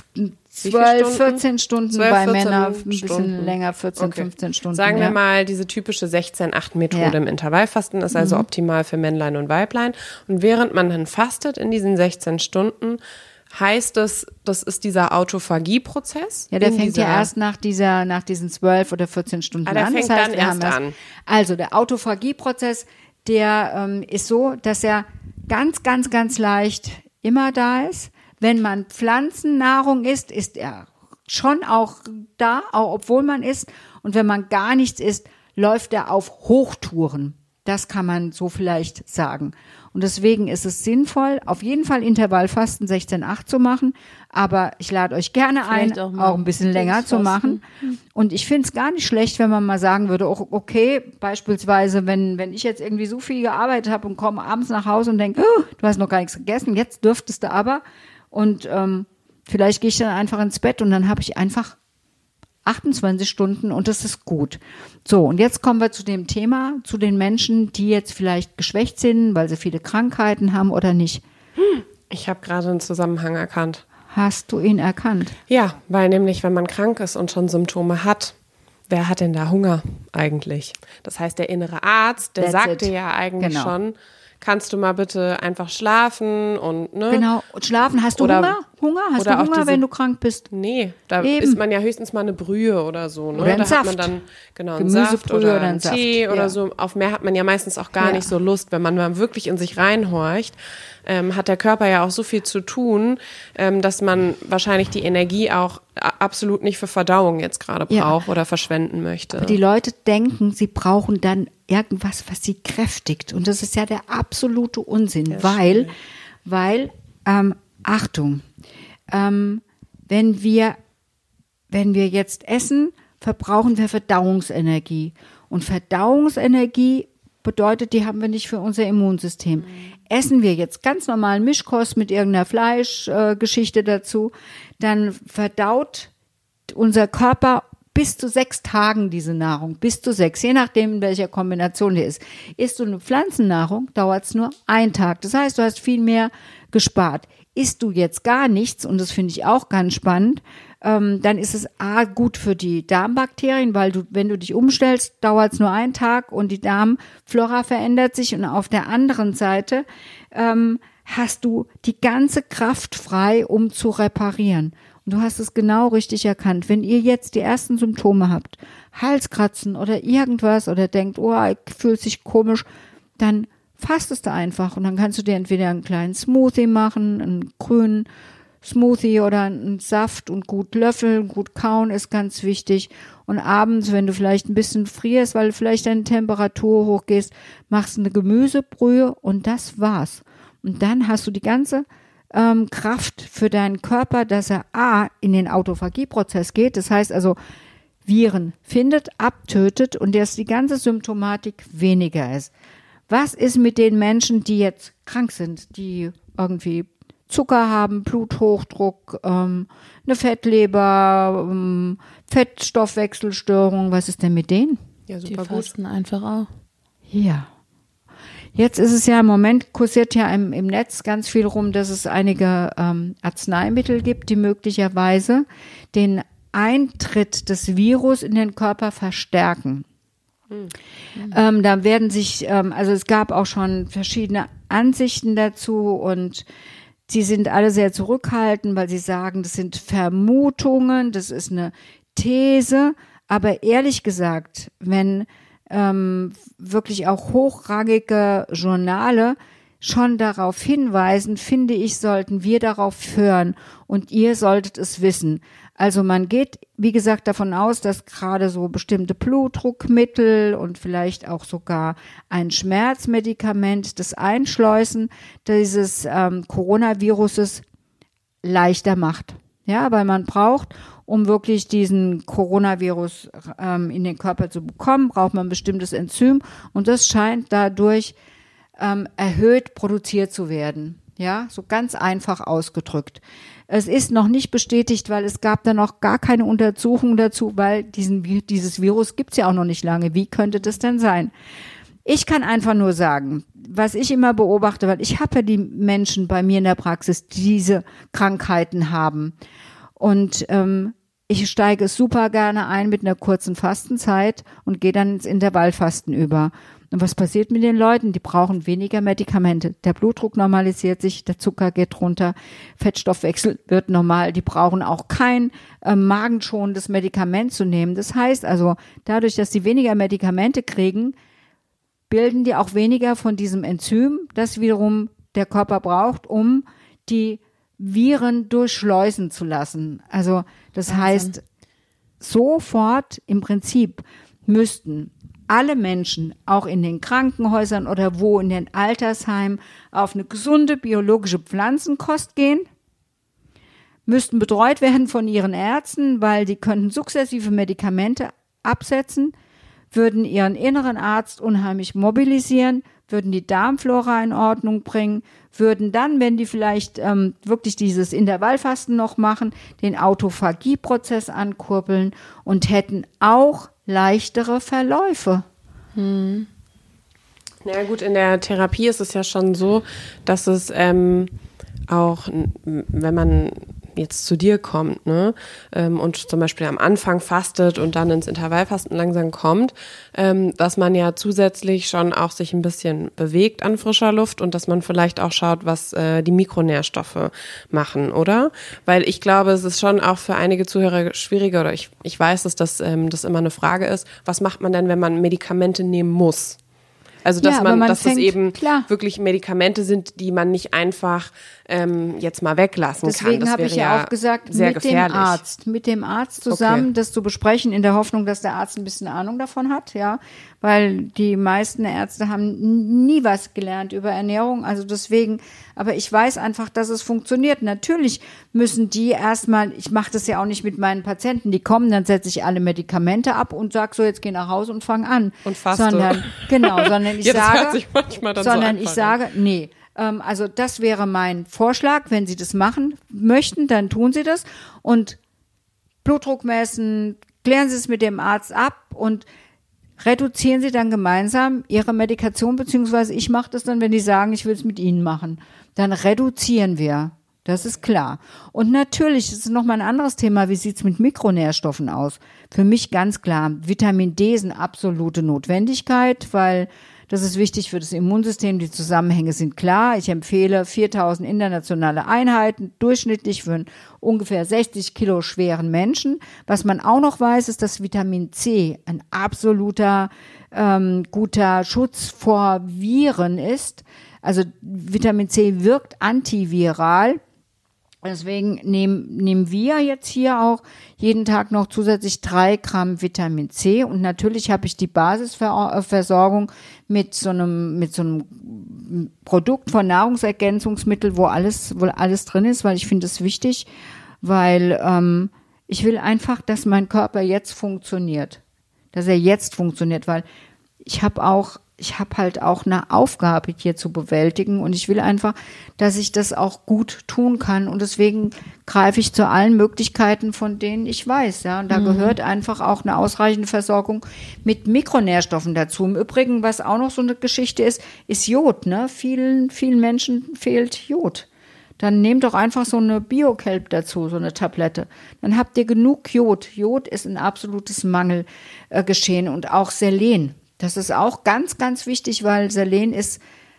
C: 12, 14 Stunden, bei Männern ein bisschen länger, 14, 15 Stunden.
B: Sagen wir mal, diese typische 16-8-Methode im Intervallfasten ist also optimal für Männlein und Weiblein. Und während man dann fastet in diesen 16 Stunden, heißt es, das ist dieser Autophagie-Prozess?
C: Ja, der fängt ja erst nach diesen 12 oder 14 Stunden an.
B: Der fängt dann erst an.
C: Also der Autophagie-Prozess, der ist so, dass er ganz, ganz, ganz leicht immer da ist. Wenn man Pflanzennahrung isst, ist er schon auch da, auch obwohl man isst. Und wenn man gar nichts isst, läuft er auf Hochtouren. Das kann man so vielleicht sagen. Und deswegen ist es sinnvoll, auf jeden Fall Intervallfasten 16-8 zu machen. Aber ich lade euch gerne ein, auch ein bisschen länger zu machen. Und ich finde es gar nicht schlecht, wenn man mal sagen würde, okay, beispielsweise, wenn ich jetzt irgendwie so viel gearbeitet habe und komme abends nach Hause und denke, oh, du hast noch gar nichts gegessen, jetzt dürftest du aber. Und vielleicht gehe ich dann einfach ins Bett und dann habe ich einfach 28 Stunden und das ist gut. So, und jetzt kommen wir zu dem Thema, zu den Menschen, die jetzt vielleicht geschwächt sind, weil sie viele Krankheiten haben oder nicht.
B: Ich habe gerade einen Zusammenhang erkannt.
C: Hast du ihn erkannt?
B: Ja, weil nämlich, wenn man krank ist und schon Symptome hat, wer hat denn da Hunger eigentlich? Das heißt, der innere Arzt, der sagte ja eigentlich schon, kannst du mal bitte einfach schlafen und, ne?
C: Genau, und schlafen. Hast du Hunger? Hast du Hunger, wenn du krank bist?
B: Nee, da isst man ja höchstens mal eine Brühe oder so, ne?
C: Oder einen Saft.
B: Hat man dann, einen Saft oder einen Tee oder so. Auf mehr hat man ja meistens auch gar nicht so Lust, wenn man mal wirklich in sich reinhorcht. Hat der Körper ja auch so viel zu tun, dass man wahrscheinlich die Energie auch absolut nicht für Verdauung jetzt gerade braucht oder verschwenden möchte.
C: Aber die Leute denken, sie brauchen dann irgendwas, was sie kräftigt. Und das ist ja der absolute Unsinn, weil Achtung, wenn wir jetzt essen, verbrauchen wir Verdauungsenergie. Und Verdauungsenergie bedeutet, die haben wir nicht für unser Immunsystem. Essen wir jetzt ganz normalen Mischkost mit irgendeiner Fleischgeschichte dazu, dann verdaut unser Körper bis zu 6 Tagen diese Nahrung, bis zu 6, je nachdem, in welcher Kombination die ist. Isst du eine Pflanzennahrung, dauert es nur 1 Tag. Das heißt, du hast viel mehr gespart. Isst du jetzt gar nichts, und das finde ich auch ganz spannend, dann ist es gut für die Darmbakterien, weil wenn du dich umstellst, dauert es nur 1 Tag und die Darmflora verändert sich, und auf der anderen Seite hast du die ganze Kraft frei, um zu reparieren. Und du hast es genau richtig erkannt. Wenn ihr jetzt die ersten Symptome habt, Halskratzen oder irgendwas, oder denkt, fühlt sich komisch, dann fastest du einfach, und dann kannst du dir entweder einen kleinen Smoothie machen, einen grünen Smoothie oder einen Saft, und gut löffeln, gut kauen ist ganz wichtig. Und abends, wenn du vielleicht ein bisschen frierst, weil du vielleicht deine Temperatur hochgehst, machst du eine Gemüsebrühe, und das war's. Und dann hast du die ganze Kraft für deinen Körper, dass er in den Autophagie-Prozess geht. Das heißt also, Viren findet, abtötet, und dass die ganze Symptomatik weniger ist. Was ist mit den Menschen, die jetzt krank sind, die irgendwie Zucker haben, Bluthochdruck, eine Fettleber, Fettstoffwechselstörung? Was ist denn mit denen?
B: Ja, super
A: die
B: gut.
A: fasten einfach auch.
C: Jetzt ist es ja im Moment, kursiert ja im Netz ganz viel rum, dass es einige Arzneimittel gibt, die möglicherweise den Eintritt des Virus in den Körper verstärken. Da werden sich, also es gab auch schon verschiedene Ansichten dazu und sie sind alle sehr zurückhaltend, weil sie sagen, das sind Vermutungen, das ist eine These, aber ehrlich gesagt, wenn wirklich auch hochrangige Journale schon darauf hinweisen, finde ich, sollten wir darauf hören und ihr solltet es wissen. Also man geht, wie gesagt, davon aus, dass gerade so bestimmte Blutdruckmittel und vielleicht auch sogar ein Schmerzmedikament das Einschleusen dieses Coronaviruses leichter macht. Ja, weil man braucht, um wirklich diesen Coronavirus in den Körper zu bekommen, braucht man ein bestimmtes Enzym und das scheint dadurch erhöht produziert zu werden. Ja, so ganz einfach ausgedrückt. Es ist noch nicht bestätigt, weil es gab da noch gar keine Untersuchung dazu, weil dieses Virus gibt's ja auch noch nicht lange. Wie könnte das denn sein? Ich kann einfach nur sagen, was ich immer beobachte, weil ich habe ja die Menschen bei mir in der Praxis, die diese Krankheiten haben. Und ich steige super gerne ein mit einer kurzen Fastenzeit und gehe dann ins Intervallfasten über. Und was passiert mit den Leuten? Die brauchen weniger Medikamente. Der Blutdruck normalisiert sich, der Zucker geht runter, Fettstoffwechsel wird normal. Die brauchen auch kein magenschonendes Medikament zu nehmen. Das heißt also, dadurch, dass sie weniger Medikamente kriegen, bilden die auch weniger von diesem Enzym, das wiederum der Körper braucht, um die Viren durchschleusen zu lassen. Also das heißt, sofort im Prinzip müssten alle Menschen, auch in den Krankenhäusern oder wo in den Altersheimen, auf eine gesunde biologische Pflanzenkost gehen, müssten betreut werden von ihren Ärzten, weil die könnten sukzessive Medikamente absetzen, würden ihren inneren Arzt unheimlich mobilisieren, würden die Darmflora in Ordnung bringen, würden dann, wenn die vielleicht wirklich dieses Intervallfasten noch machen, den Autophagieprozess ankurbeln und hätten auch leichtere Verläufe.
B: Na gut, in der Therapie ist es ja schon so, dass es auch, wenn man jetzt zu dir kommt, ne, und zum Beispiel am Anfang fastet und dann ins Intervallfasten langsam kommt, dass man ja zusätzlich schon auch sich ein bisschen bewegt an frischer Luft und dass man vielleicht auch schaut, was die Mikronährstoffe machen, oder? Weil ich glaube, es ist schon auch für einige Zuhörer schwieriger, oder ich weiß, dass das immer eine Frage ist, was macht man denn, wenn man Medikamente nehmen muss? Also dass dass es eben wirklich Medikamente sind, die man nicht einfach jetzt mal weglassen kann.
C: Deswegen habe ich ja auch gesagt, mit dem Arzt zusammen das zu besprechen, in der Hoffnung, dass der Arzt ein bisschen Ahnung davon hat, ja, weil die meisten Ärzte haben nie was gelernt über Ernährung, also deswegen, aber ich weiß einfach, dass es funktioniert. Natürlich müssen die erstmal, ich mache das ja auch nicht mit meinen Patienten, die kommen, dann setze ich alle Medikamente ab und sag so, jetzt geh nach Hause und fang an.
B: Und faste.
C: Sondern ich
B: ja,
C: sage, nee. Also das wäre mein Vorschlag, wenn Sie das machen möchten, dann tun Sie das und Blutdruck messen, klären Sie es mit dem Arzt ab und reduzieren Sie dann gemeinsam Ihre Medikation, beziehungsweise ich mache das dann, wenn die sagen, ich will es mit Ihnen machen. Dann reduzieren wir, das ist klar. Und natürlich, das ist nochmal ein anderes Thema, wie sieht es mit Mikronährstoffen aus? Für mich ganz klar, Vitamin D ist eine absolute Notwendigkeit, weil das ist wichtig für das Immunsystem. Die Zusammenhänge sind klar. Ich empfehle 4.000 internationale Einheiten, durchschnittlich für einen ungefähr 60 Kilo schweren Menschen. Was man auch noch weiß, ist, dass Vitamin C ein absoluter guter Schutz vor Viren ist. Also Vitamin C wirkt antiviral. Deswegen nehmen wir jetzt hier auch jeden Tag noch zusätzlich 3 Gramm Vitamin C und natürlich habe ich die Basisversorgung mit so einem Produkt von Nahrungsergänzungsmittel, wo alles drin ist, weil ich finde es wichtig, weil ich will einfach, dass mein Körper jetzt funktioniert, dass er jetzt funktioniert, weil ich habe halt auch eine Aufgabe hier zu bewältigen und ich will einfach, dass ich das auch gut tun kann und deswegen greife ich zu allen Möglichkeiten, von denen ich weiß, ja, und da gehört einfach auch eine ausreichende Versorgung mit Mikronährstoffen dazu. Im Übrigen, was auch noch so eine Geschichte ist Jod, ne? Vielen Menschen fehlt Jod. Dann nehmt doch einfach so eine Bio-Kelp dazu, so eine Tablette. Dann habt ihr genug Jod. Jod ist ein absolutes Mangelgeschehen und auch Selen. Das ist auch ganz, ganz wichtig, weil Selen ist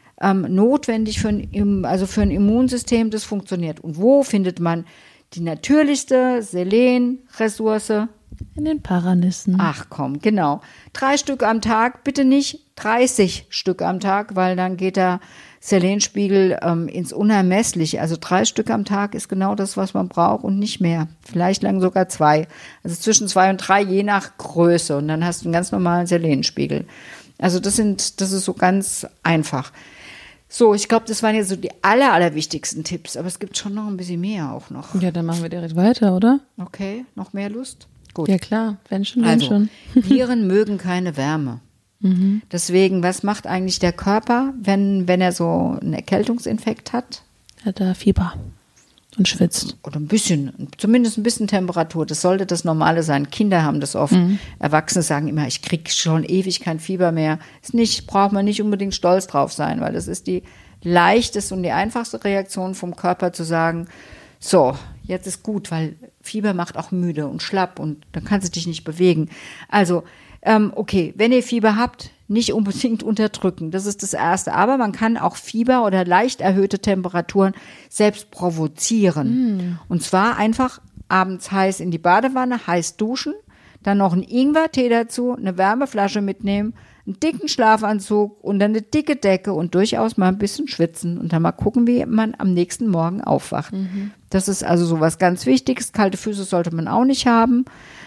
C: notwendig für ein Immunsystem, das funktioniert. Und wo findet man die natürlichste Selen-Ressource?
A: In den Paranüssen.
C: Ach komm, genau. 3 Stück am Tag, bitte nicht 30 Stück am Tag, weil dann geht der Selenspiegel ins Unermessliche. Also 3 Stück am Tag ist genau das, was man braucht und nicht mehr. Vielleicht lang sogar 2. Also zwischen 2 und 3, je nach Größe. Und dann hast du einen ganz normalen Selenspiegel. Also das ist so ganz einfach. So, ich glaube, das waren jetzt so die allerwichtigsten Tipps. Aber es gibt schon noch ein bisschen mehr auch noch.
A: Ja, dann machen wir direkt weiter, oder?
C: Okay, noch mehr Lust? Gut.
A: Ja klar, wenn schon,
C: also,
A: schon.
C: Viren mögen keine Wärme. Deswegen, was macht eigentlich der Körper, wenn er so einen Erkältungsinfekt hat?
A: Hat er Fieber und schwitzt.
C: Oder zumindest ein bisschen Temperatur. Das sollte das Normale sein. Kinder haben das oft. Erwachsene sagen immer, ich kriege schon ewig kein Fieber mehr. Braucht man nicht unbedingt stolz drauf sein, weil das ist die leichteste und die einfachste Reaktion vom Körper zu sagen, so, jetzt ist gut, weil Fieber macht auch müde und schlapp und dann kannst du dich nicht bewegen. Also, okay, wenn ihr Fieber habt, nicht unbedingt unterdrücken. Das ist das Erste. Aber man kann auch Fieber oder leicht erhöhte Temperaturen selbst provozieren. Und zwar einfach abends heiß in die Badewanne, heiß duschen, dann noch einen Ingwertee dazu, eine Wärmeflasche mitnehmen, einen dicken Schlafanzug und dann eine dicke Decke und durchaus mal ein bisschen schwitzen und dann mal gucken, wie man am nächsten Morgen aufwacht. Das ist also so was ganz Wichtiges. Kalte Füße sollte man auch nicht haben,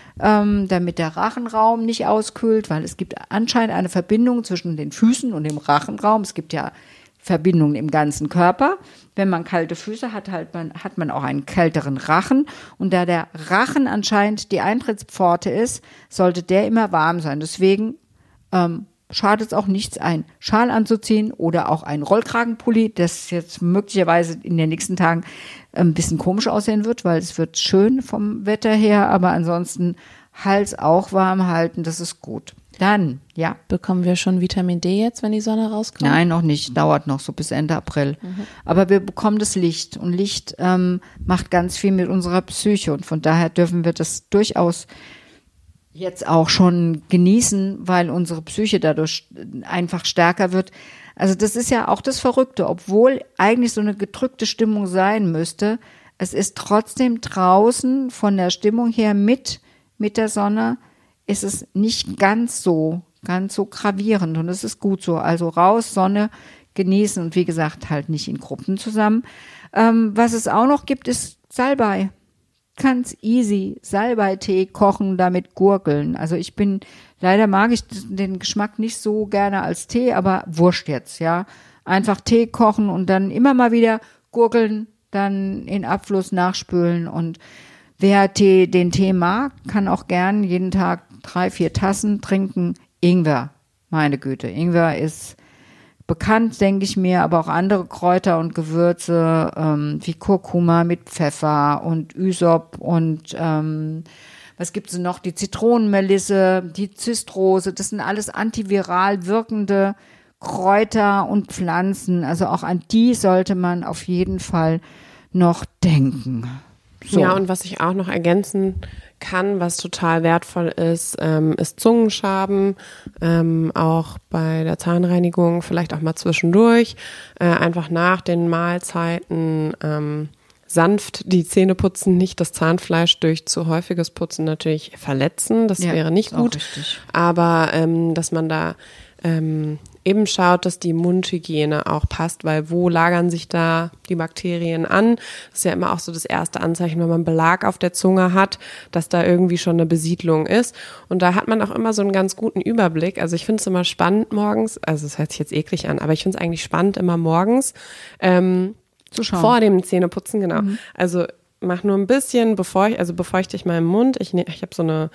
C: damit der Rachenraum nicht auskühlt, weil es gibt anscheinend eine Verbindung zwischen den Füßen und dem Rachenraum. Es gibt ja Verbindungen im ganzen Körper. Wenn man kalte Füße hat, hat man auch einen kälteren Rachen. Und da der Rachen anscheinend die Eintrittspforte ist, sollte der immer warm sein. Deswegen schadet es auch nichts, einen Schal anzuziehen oder auch einen Rollkragenpulli, das jetzt möglicherweise in den nächsten Tagen ein bisschen komisch aussehen wird, weil es wird schön vom Wetter her, aber ansonsten Hals auch warm halten, das ist gut. Dann, ja.
A: Bekommen wir schon Vitamin D jetzt, wenn die Sonne rauskommt?
C: Nein, noch nicht, dauert noch so bis Ende April. Aber wir bekommen das Licht und Licht macht ganz viel mit unserer Psyche und von daher dürfen wir das durchaus jetzt auch schon genießen, weil unsere Psyche dadurch einfach stärker wird. Also das ist ja auch das Verrückte, obwohl eigentlich so eine gedrückte Stimmung sein müsste. Es ist trotzdem draußen von der Stimmung her mit der Sonne ist es nicht ganz so gravierend und es ist gut so. Also raus, Sonne genießen und wie gesagt halt nicht in Gruppen zusammen. Was es auch noch gibt, ist Salbei. Ganz easy, Salbeitee kochen, damit gurgeln. Also leider mag ich den Geschmack nicht so gerne als Tee, aber wurscht jetzt, ja. Einfach Tee kochen und dann immer mal wieder gurgeln, dann in Abfluss nachspülen und wer den Tee mag, kann auch gern jeden Tag 3-4 Tassen trinken. Ingwer, meine Güte, Ingwer ist bekannt, denke ich mir, aber auch andere Kräuter und Gewürze wie Kurkuma mit Pfeffer und Ysop und was gibt's denn noch? Die Zitronenmelisse, die Zistrose, das sind alles antiviral wirkende Kräuter und Pflanzen. Also auch an die sollte man auf jeden Fall noch denken. So.
B: Ja, und was ich auch noch ergänzen kann, was total wertvoll ist, ist Zungenschaben, auch bei der Zahnreinigung, vielleicht auch mal zwischendurch, einfach nach den Mahlzeiten sanft die Zähne putzen, nicht das Zahnfleisch durch zu häufiges Putzen natürlich verletzen, das wäre nicht gut, aber dass man da eben schaut, dass die Mundhygiene auch passt, weil wo lagern sich da die Bakterien an? Das ist ja immer auch so das erste Anzeichen, wenn man Belag auf der Zunge hat, dass da irgendwie schon eine Besiedlung ist. Und da hat man auch immer so einen ganz guten Überblick. Also ich finde es immer spannend morgens, also es hört sich jetzt eklig an, aber ich finde es eigentlich spannend immer morgens
C: zu schauen.
B: Vor dem Zähneputzen, genau. Also mache nur ein bisschen, befeuchte ich meinen Mund. Ich habe so eine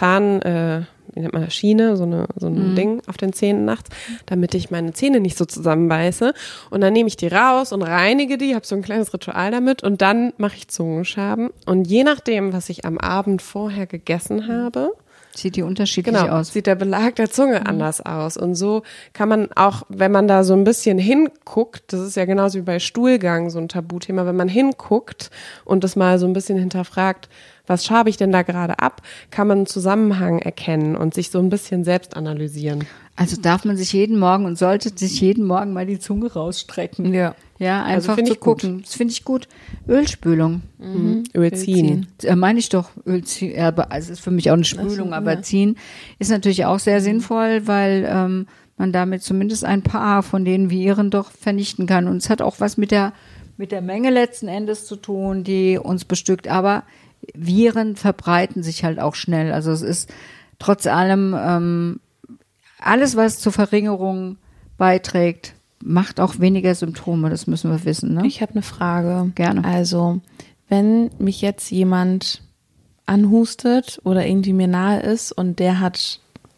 B: wie nennt man das, Schiene, so ein Ding auf den Zähnen nachts, damit ich meine Zähne nicht so zusammenbeiße. Und dann nehme ich die raus und reinige die, habe so ein kleines Ritual damit und dann mache ich Zungenschaben. Und je nachdem, was ich am Abend vorher gegessen habe,
C: sieht die unterschiedlich aus.
B: Sieht der Belag der Zunge anders aus. Und so kann man auch, wenn man da so ein bisschen hinguckt, das ist ja genauso wie bei Stuhlgang so ein Tabuthema, wenn man hinguckt und das mal so ein bisschen hinterfragt, was schabe ich denn da gerade ab, kann man einen Zusammenhang erkennen und sich so ein bisschen selbst analysieren.
C: Also darf man sich jeden Morgen und sollte sich jeden Morgen mal die Zunge rausstrecken. Ja, einfach zu gucken. Das finde ich gut. Ölspülung.
B: Öl ziehen.
C: Meine ich doch, Öl ziehen. Ja, aber es ist für mich auch eine Spülung, aber ziehen ist natürlich auch sehr sinnvoll, weil man damit zumindest ein paar von den Viren doch vernichten kann. Und es hat auch was mit der Menge letzten Endes zu tun, die uns bestückt. Aber Viren verbreiten sich halt auch schnell. Also es ist trotz allem alles, was zur Verringerung beiträgt, macht auch weniger Symptome. Das müssen wir wissen. Ne?
A: Ich habe eine Frage.
C: Gerne.
A: Also, wenn mich jetzt jemand anhustet oder irgendwie mir nahe ist und der hat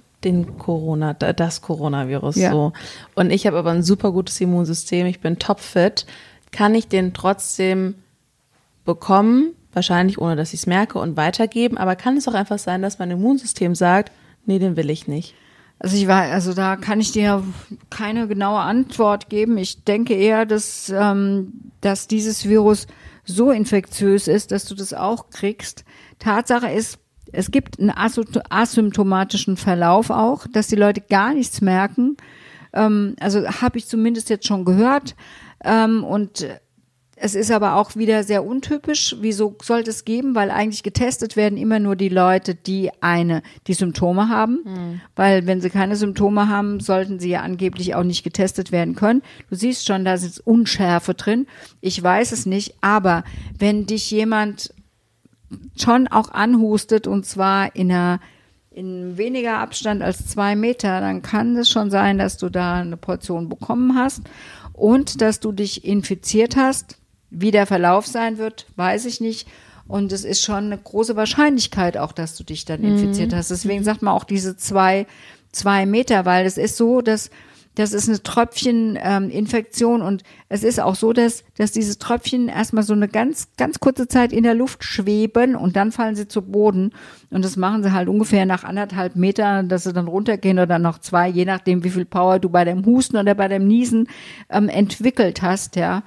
A: das Coronavirus so und ich habe aber ein super gutes Immunsystem, ich bin topfit, kann ich den trotzdem bekommen, wahrscheinlich ohne, dass ich es merke und weitergeben, aber kann es auch einfach sein, dass mein Immunsystem sagt, nee, den will ich nicht.
C: Also da kann ich dir keine genaue Antwort geben. Ich denke eher, dass dieses Virus so infektiös ist, dass du das auch kriegst. Tatsache ist, es gibt einen asymptomatischen Verlauf auch, dass die Leute gar nichts merken. Also habe ich zumindest jetzt schon gehört. Und es ist aber auch wieder sehr untypisch. Wieso sollte es geben? Weil eigentlich getestet werden immer nur die Leute, die Symptome haben. Weil wenn sie keine Symptome haben, sollten sie ja angeblich auch nicht getestet werden können. Du siehst schon, da ist Unschärfe drin. Ich weiß es nicht. Aber wenn dich jemand schon auch anhustet und zwar in weniger Abstand als 2 Meter, dann kann es schon sein, dass du da eine Portion bekommen hast und dass du dich infiziert hast. Wie der Verlauf sein wird, weiß ich nicht. Und es ist schon eine große Wahrscheinlichkeit auch, dass du dich dann infiziert hast. Deswegen sagt man auch diese 2 Meter, weil es ist so, dass das ist eine Tröpfcheninfektion und es ist auch so, dass diese Tröpfchen erstmal so eine ganz, ganz kurze Zeit in der Luft schweben und dann fallen sie zu Boden. Und das machen sie halt ungefähr nach 1,5 Meter, dass sie dann runtergehen oder noch 2, je nachdem, wie viel Power du bei dem Husten oder bei dem Niesen entwickelt hast, ja.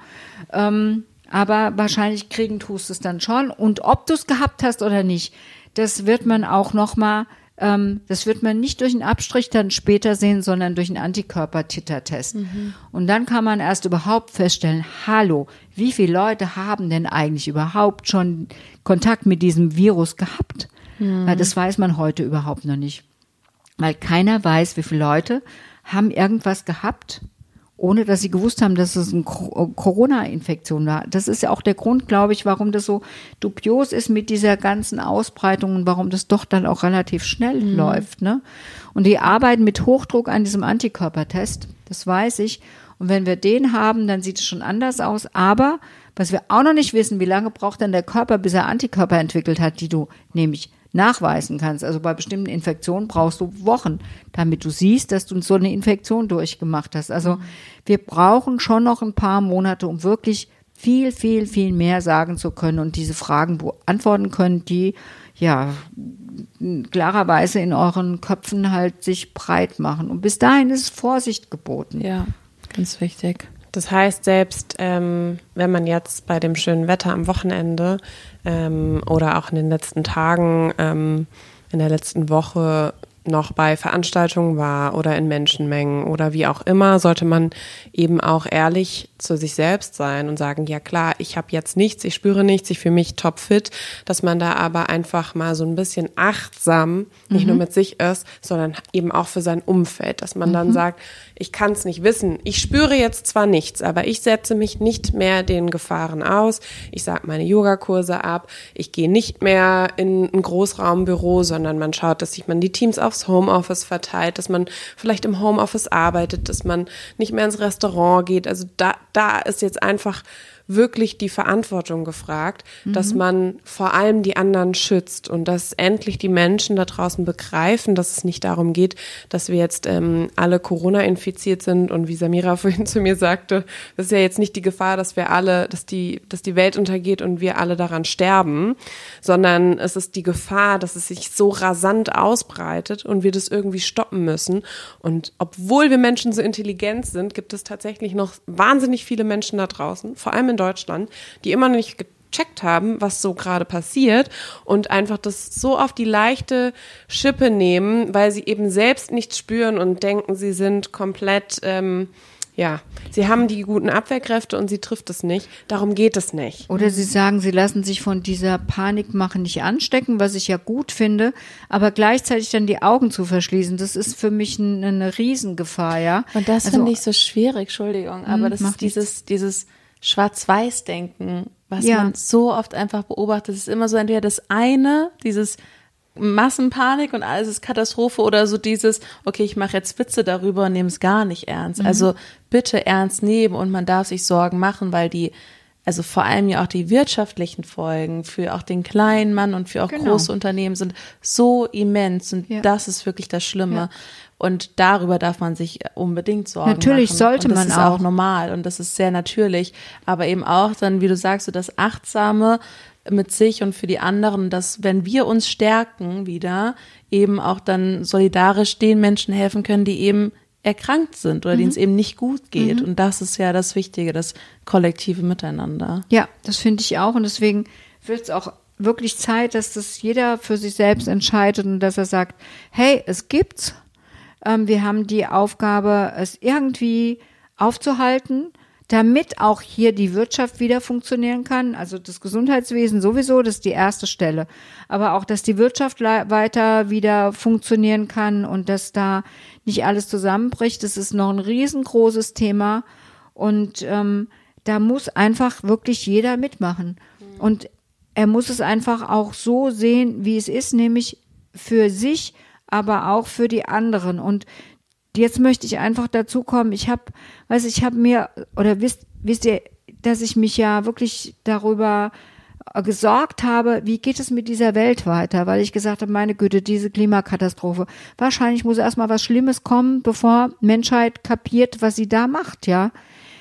C: Aber wahrscheinlich kriegen tust du es dann schon. Und ob du es gehabt hast oder nicht, das wird man auch nochmal, das wird man nicht durch einen Abstrich dann später sehen, sondern durch einen Antikörper-Titer-Test. Und dann kann man erst überhaupt feststellen, hallo, wie viele Leute haben denn eigentlich überhaupt schon Kontakt mit diesem Virus gehabt? Weil das weiß man heute überhaupt noch nicht. Weil keiner weiß, wie viele Leute haben irgendwas gehabt, ohne dass sie gewusst haben, dass es eine Corona-Infektion war. Das ist ja auch der Grund, glaube ich, warum das so dubios ist mit dieser ganzen Ausbreitung und warum das doch dann auch relativ schnell läuft. Ne? Und die arbeiten mit Hochdruck an diesem Antikörpertest, das weiß ich. Und wenn wir den haben, dann sieht es schon anders aus. Aber was wir auch noch nicht wissen, wie lange braucht denn der Körper, bis er Antikörper entwickelt hat, die du nämlich nachweisen kannst. Also bei bestimmten Infektionen brauchst du Wochen, damit du siehst, dass du so eine Infektion durchgemacht hast. Also wir brauchen schon noch ein paar Monate, um wirklich viel, viel, viel mehr sagen zu können und diese Fragen beantworten können, die ja klarerweise in euren Köpfen halt sich breit machen. Und bis dahin ist Vorsicht geboten.
A: Ja, ganz wichtig.
B: Das heißt, selbst wenn man jetzt bei dem schönen Wetter am Wochenende oder auch in den letzten Tagen, in der letzten Woche noch bei Veranstaltungen war oder in Menschenmengen oder wie auch immer, sollte man eben auch ehrlich zu sich selbst sein und sagen, ja klar, ich habe jetzt nichts, ich spüre nichts, ich fühle mich topfit, dass man da aber einfach mal so ein bisschen achtsam nicht nur mit sich ist, sondern eben auch für sein Umfeld, dass man dann sagt, ich kann es nicht wissen, ich spüre jetzt zwar nichts, aber ich setze mich nicht mehr den Gefahren aus, ich sage meine Yogakurse ab, ich gehe nicht mehr in ein Großraumbüro, sondern man schaut, dass sich man die Teams aufs Homeoffice verteilt, dass man vielleicht im Homeoffice arbeitet, dass man nicht mehr ins Restaurant geht, also da ist jetzt einfach wirklich die Verantwortung gefragt, dass man vor allem die anderen schützt und dass endlich die Menschen da draußen begreifen, dass es nicht darum geht, dass wir jetzt alle Corona infiziert sind und wie Samira vorhin zu mir sagte, das ist ja jetzt nicht die Gefahr, dass die Welt untergeht und wir alle daran sterben, sondern es ist die Gefahr, dass es sich so rasant ausbreitet und wir das irgendwie stoppen müssen. Und obwohl wir Menschen so intelligent sind, gibt es tatsächlich noch wahnsinnig viele Menschen da draußen, vor allem in Deutschland, die immer noch nicht gecheckt haben, was so gerade passiert und einfach das so auf die leichte Schippe nehmen, weil sie eben selbst nichts spüren und denken, sie sind komplett, sie haben die guten Abwehrkräfte und sie trifft es nicht. Darum geht es nicht.
C: Oder sie sagen, sie lassen sich von dieser Panikmache nicht anstecken, was ich ja gut finde, aber gleichzeitig dann die Augen zu verschließen, das ist für mich eine Riesengefahr, ja.
A: Und das finde ich so schwierig, Entschuldigung, aber das ist dieses Schwarz-Weiß-Denken, was man so oft einfach beobachtet. Es ist immer so entweder das eine, dieses Massenpanik und alles ist Katastrophe oder so dieses, okay, ich mache jetzt Witze darüber und nehme es gar nicht ernst. Also bitte ernst nehmen und man darf sich Sorgen machen, weil also vor allem ja auch die wirtschaftlichen Folgen für auch den kleinen Mann und für auch große Unternehmen sind so immens und das ist wirklich das Schlimme. Ja. Und darüber darf man sich unbedingt Sorgen machen.
C: Natürlich sollte man auch.
A: Das ist auch normal und das ist sehr natürlich, aber eben auch dann, wie du sagst, so das Achtsame mit sich und für die anderen, dass wenn wir uns stärken wieder, eben auch dann solidarisch den Menschen helfen können, die eben erkrankt sind oder denen es eben nicht gut geht. Und das ist ja das Wichtige, das kollektive Miteinander.
C: Ja, das finde ich auch und deswegen wird es auch wirklich Zeit, dass das jeder für sich selbst entscheidet und dass er sagt, hey, es gibt's. Wir haben die Aufgabe, es irgendwie aufzuhalten, damit auch hier die Wirtschaft wieder funktionieren kann, also das Gesundheitswesen sowieso, das ist die erste Stelle, aber auch, dass die Wirtschaft weiter wieder funktionieren kann und dass da nicht alles zusammenbricht, das ist noch ein riesengroßes Thema und da muss einfach wirklich jeder mitmachen und er muss es einfach auch so sehen, wie es ist, nämlich für sich, aber auch für die anderen und jetzt möchte ich einfach dazu kommen, wisst ihr, dass ich mich ja wirklich darüber gesorgt habe, wie geht es mit dieser Welt weiter, weil ich gesagt habe, meine Güte, diese Klimakatastrophe, wahrscheinlich muss erstmal was Schlimmes kommen, bevor Menschheit kapiert, was sie da macht, ja.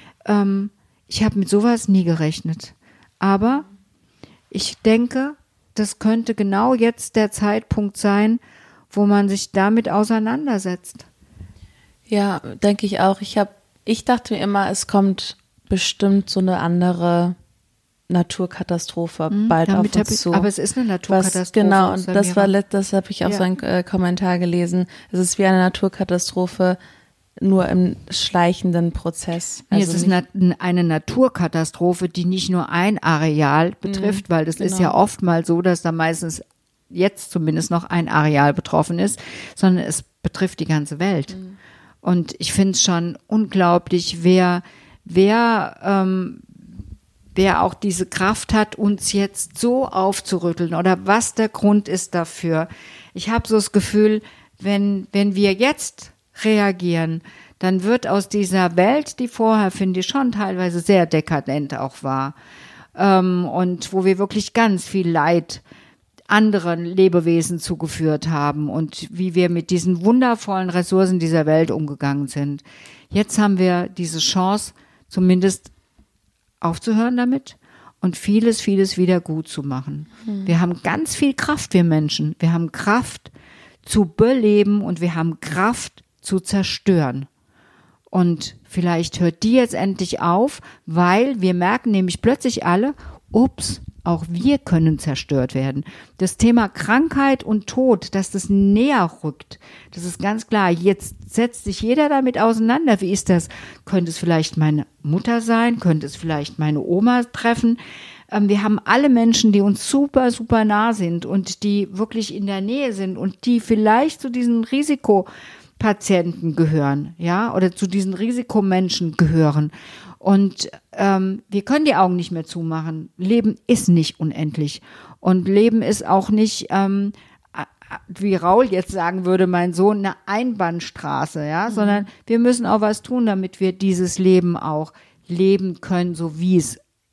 C: Ich habe mit sowas nie gerechnet, aber ich denke, das könnte genau jetzt der Zeitpunkt sein, wo man sich damit auseinandersetzt.
A: Ja, denke ich auch. Ich dachte mir immer, es kommt bestimmt so eine andere Naturkatastrophe bald auf uns zu.
C: Aber es ist eine Naturkatastrophe.
A: Genau, und das habe ich auch so einen Kommentar gelesen. Es ist wie eine Naturkatastrophe, nur im schleichenden Prozess.
C: Also es ist eine Naturkatastrophe, die nicht nur ein Areal betrifft, weil das ist ja oftmals so, dass da meistens jetzt zumindest noch ein Areal betroffen ist, sondern es betrifft die ganze Welt. Und ich finde es schon unglaublich, wer auch diese Kraft hat, uns jetzt so aufzurütteln oder was der Grund ist dafür. Ich habe so das Gefühl, wenn wir jetzt reagieren, dann wird aus dieser Welt, die vorher, finde ich, schon teilweise sehr dekadent auch war, und wo wir wirklich ganz viel Leid anderen Lebewesen zugeführt haben und wie wir mit diesen wundervollen Ressourcen dieser Welt umgegangen sind. Jetzt haben wir diese Chance, zumindest aufzuhören damit und vieles, vieles wieder gut zu machen. Wir haben ganz viel Kraft, wir Menschen. Wir haben Kraft zu beleben und wir haben Kraft zu zerstören. Und vielleicht hört die jetzt endlich auf, weil wir merken nämlich plötzlich alle, ups, auch wir können zerstört werden. Das Thema Krankheit und Tod, dass das näher rückt, das ist ganz klar. Jetzt setzt sich jeder damit auseinander. Wie ist das? Könnte es vielleicht meine Mutter sein? Könnte es vielleicht meine Oma treffen? Wir haben alle Menschen, die uns super, super nah sind und die wirklich in der Nähe sind und die vielleicht zu diesen Risikopatienten gehören, ja, oder zu diesen Risikomenschen gehören. Und wir können die Augen nicht mehr zumachen. Leben ist nicht unendlich. Und Leben ist auch nicht, wie Raul jetzt sagen würde, mein Sohn, eine Einbahnstraße, ja, sondern wir müssen auch was tun, damit wir dieses Leben auch leben können, so wie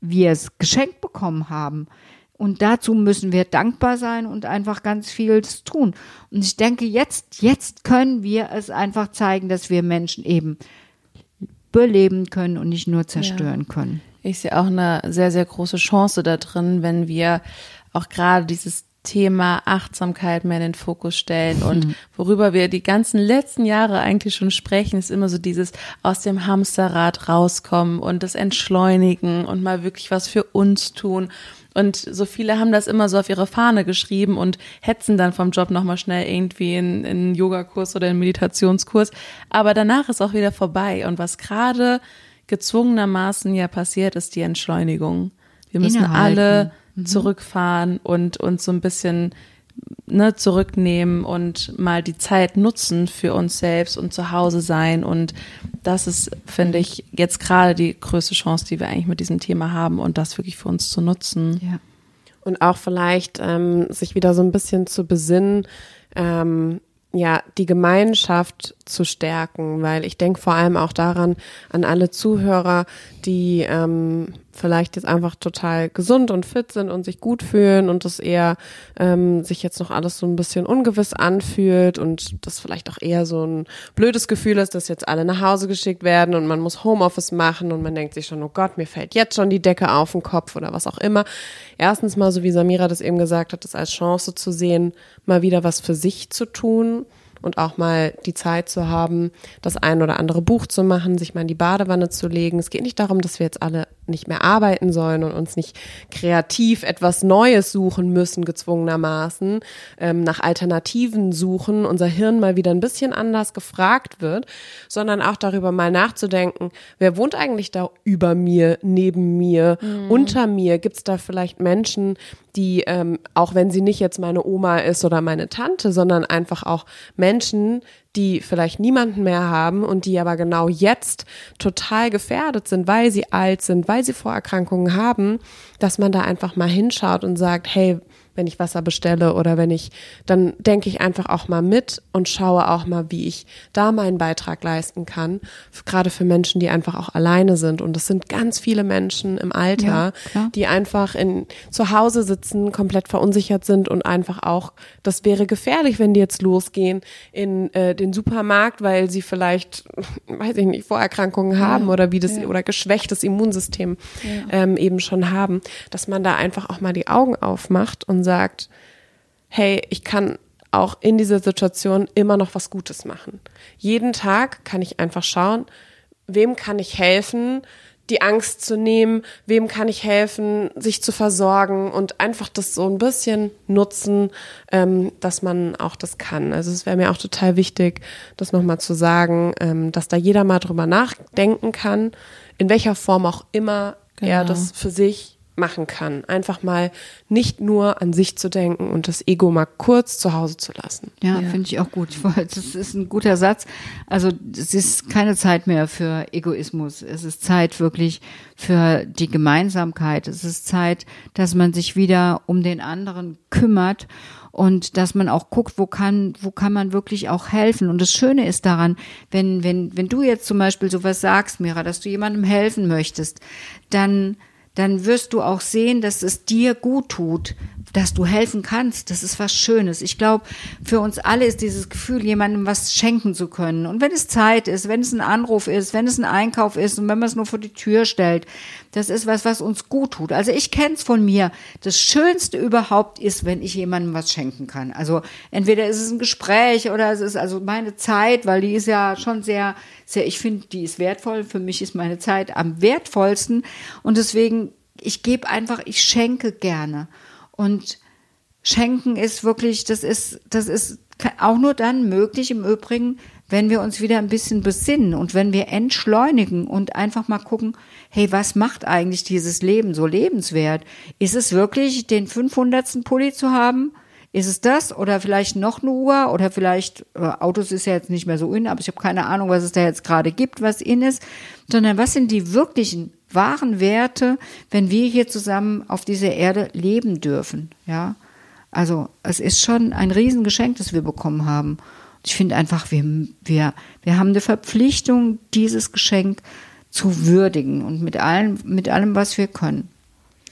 C: wir es geschenkt bekommen haben. Und dazu müssen wir dankbar sein und einfach ganz vieles tun. Und ich denke, jetzt können wir es einfach zeigen, dass wir Menschen eben beleben können und nicht nur zerstören können.
A: Ich sehe auch eine sehr, sehr große Chance da drin, wenn wir auch gerade dieses Thema Achtsamkeit mehr in den Fokus stellen und worüber wir die ganzen letzten Jahre eigentlich schon sprechen, ist immer so dieses aus dem Hamsterrad rauskommen und das Entschleunigen und mal wirklich was für uns tun. Und so viele haben das immer so auf ihre Fahne geschrieben und hetzen dann vom Job nochmal schnell irgendwie in einen Yogakurs oder einen Meditationskurs. Aber danach ist auch wieder vorbei. Und was gerade gezwungenermaßen ja passiert, ist die Entschleunigung. Wir müssen alle zurückfahren und uns so ein bisschen zurücknehmen und mal die Zeit nutzen für uns selbst und zu Hause sein. Und das ist, finde ich, jetzt gerade die größte Chance, die wir eigentlich mit diesem Thema haben und das wirklich für uns zu nutzen.
B: Ja. Und auch vielleicht sich wieder so ein bisschen zu besinnen, die Gemeinschaft zu stärken, weil ich denke vor allem auch daran, an alle Zuhörer, die vielleicht jetzt einfach total gesund und fit sind und sich gut fühlen und das eher sich jetzt noch alles so ein bisschen ungewiss anfühlt und das vielleicht auch eher so ein blödes Gefühl ist, dass jetzt alle nach Hause geschickt werden und man muss Homeoffice machen und man denkt sich schon, oh Gott, mir fällt jetzt schon die Decke auf den Kopf oder was auch immer. Erstens mal, so wie Samira das eben gesagt hat, das als Chance zu sehen, mal wieder was für sich zu tun und auch mal die Zeit zu haben, das ein oder andere Buch zu machen, sich mal in die Badewanne zu legen. Es geht nicht darum, dass wir jetzt alle nicht mehr arbeiten sollen und uns nicht kreativ etwas Neues suchen müssen, gezwungenermaßen, nach Alternativen suchen, unser Hirn mal wieder ein bisschen anders gefragt wird, sondern auch darüber mal nachzudenken, wer wohnt eigentlich da über mir, neben mir, unter mir? Gibt es da vielleicht Menschen, die, auch wenn sie nicht jetzt meine Oma ist oder meine Tante, sondern einfach auch Menschen, die vielleicht niemanden mehr haben und die aber genau jetzt total gefährdet sind, weil sie alt sind, weil sie Vorerkrankungen haben, dass man da einfach mal hinschaut und sagt, hey, wenn ich Wasser bestelle oder dann denke ich einfach auch mal mit und schaue auch mal, wie ich da meinen Beitrag leisten kann, gerade für Menschen, die einfach auch alleine sind. Und es sind ganz viele Menschen im Alter, die einfach zu Hause sitzen, komplett verunsichert sind und einfach auch, das wäre gefährlich, wenn die jetzt losgehen in den Supermarkt, weil sie vielleicht, weiß ich nicht, Vorerkrankungen haben oder oder geschwächtes Immunsystem eben schon haben, dass man da einfach auch mal die Augen aufmacht und sagt, hey, ich kann auch in dieser Situation immer noch was Gutes machen. Jeden Tag kann ich einfach schauen, wem kann ich helfen, die Angst zu nehmen, wem kann ich helfen, sich zu versorgen und einfach das so ein bisschen nutzen, dass man auch das kann. Also es wäre mir auch total wichtig, das nochmal zu sagen, dass da jeder mal drüber nachdenken kann, in welcher Form auch immer er das für sich machen kann. Einfach mal nicht nur an sich zu denken und das Ego mal kurz zu Hause zu lassen.
C: Ja, finde ich auch gut. Das ist ein guter Satz. Also es ist keine Zeit mehr für Egoismus. Es ist Zeit wirklich für die Gemeinsamkeit. Es ist Zeit, dass man sich wieder um den anderen kümmert und dass man auch guckt, wo kann man wirklich auch helfen. Und das Schöne ist daran, wenn du jetzt zum Beispiel sowas sagst, Mira, dass du jemandem helfen möchtest, dann wirst du auch sehen, dass es dir gut tut, dass du helfen kannst. Das ist was Schönes. Ich glaube, für uns alle ist dieses Gefühl, jemandem was schenken zu können. Und wenn es Zeit ist, wenn es ein Anruf ist, wenn es ein Einkauf ist und wenn man es nur vor die Tür stellt, das ist was uns gut tut. Also ich kenne es von mir. Das Schönste überhaupt ist, wenn ich jemandem was schenken kann. Also entweder ist es ein Gespräch oder es ist also meine Zeit, weil die ist ja schon sehr, ich finde, die ist wertvoll. Für mich ist meine Zeit am wertvollsten. Und deswegen, ich schenke gerne. Und schenken ist wirklich, das ist auch nur dann möglich im Übrigen, wenn wir uns wieder ein bisschen besinnen und wenn wir entschleunigen und einfach mal gucken, hey, was macht eigentlich dieses Leben so lebenswert? Ist es wirklich, den 500. Pulli zu haben? Ist es das oder vielleicht noch eine Uhr oder vielleicht, Autos ist ja jetzt nicht mehr so in, aber ich habe keine Ahnung, was es da jetzt gerade gibt, was in ist, sondern was sind die wirklichen, wahren Werte, wenn wir hier zusammen auf dieser Erde leben dürfen, ja? Also es ist schon ein Riesengeschenk, das wir bekommen haben. Ich finde einfach, wir haben eine Verpflichtung, dieses Geschenk zu würdigen und mit allem, was wir können.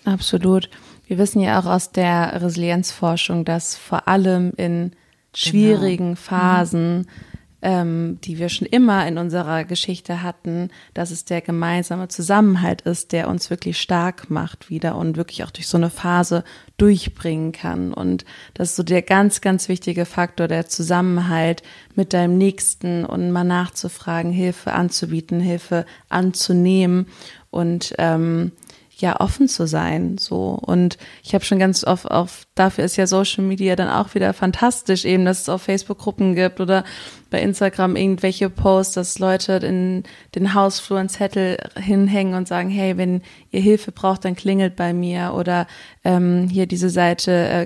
A: Absolut. Wir wissen ja auch aus der Resilienzforschung, dass vor allem in schwierigen Phasen, die wir schon immer in unserer Geschichte hatten, dass es der gemeinsame Zusammenhalt ist, der uns wirklich stark macht wieder und wirklich auch durch so eine Phase durchbringen kann. Und das ist so der ganz, ganz wichtige Faktor, der Zusammenhalt mit deinem Nächsten und mal nachzufragen, Hilfe anzubieten, Hilfe anzunehmen und offen zu sein, so. Und ich habe schon ganz oft dafür ist ja Social Media dann auch wieder fantastisch, eben, dass es auf Facebook-Gruppen gibt oder bei Instagram irgendwelche Posts, dass Leute in den Hausflur einen Zettel hinhängen und sagen, hey, wenn ihr Hilfe braucht, dann klingelt bei mir, oder hier diese Seite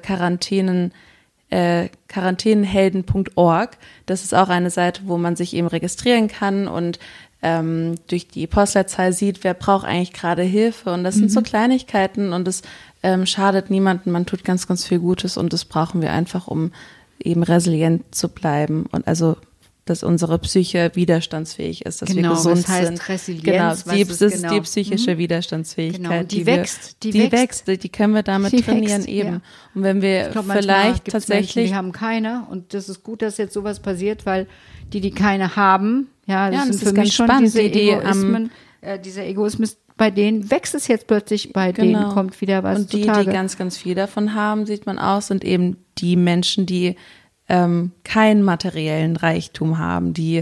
A: Quarantänenhelden.org. Das ist auch eine Seite, wo man sich eben registrieren kann und durch die Postleitzahl sieht, wer braucht eigentlich gerade Hilfe. Und das sind so Kleinigkeiten und es schadet niemandem. Man tut ganz, ganz viel Gutes und das brauchen wir einfach, um eben resilient zu bleiben. Und also, dass unsere Psyche widerstandsfähig ist, dass wir gesund
C: das heißt
A: sind.
C: Resilienz,
A: Genau, das ist die psychische Widerstandsfähigkeit.
C: Genau.
A: Die wächst, die können wir damit trainieren eben. Ja. Und wenn wir vielleicht tatsächlich...
C: Menschen, die haben keine, und das ist gut, dass jetzt sowas passiert, weil die keine haben, das sind für mich schon spannend, diese Egoismen, dieser Egoismus, bei denen wächst es jetzt plötzlich, bei denen kommt wieder was
A: und
C: zutage.
A: Die ganz, ganz viel davon haben, sieht man auch, sind eben die Menschen, die keinen materiellen Reichtum haben, die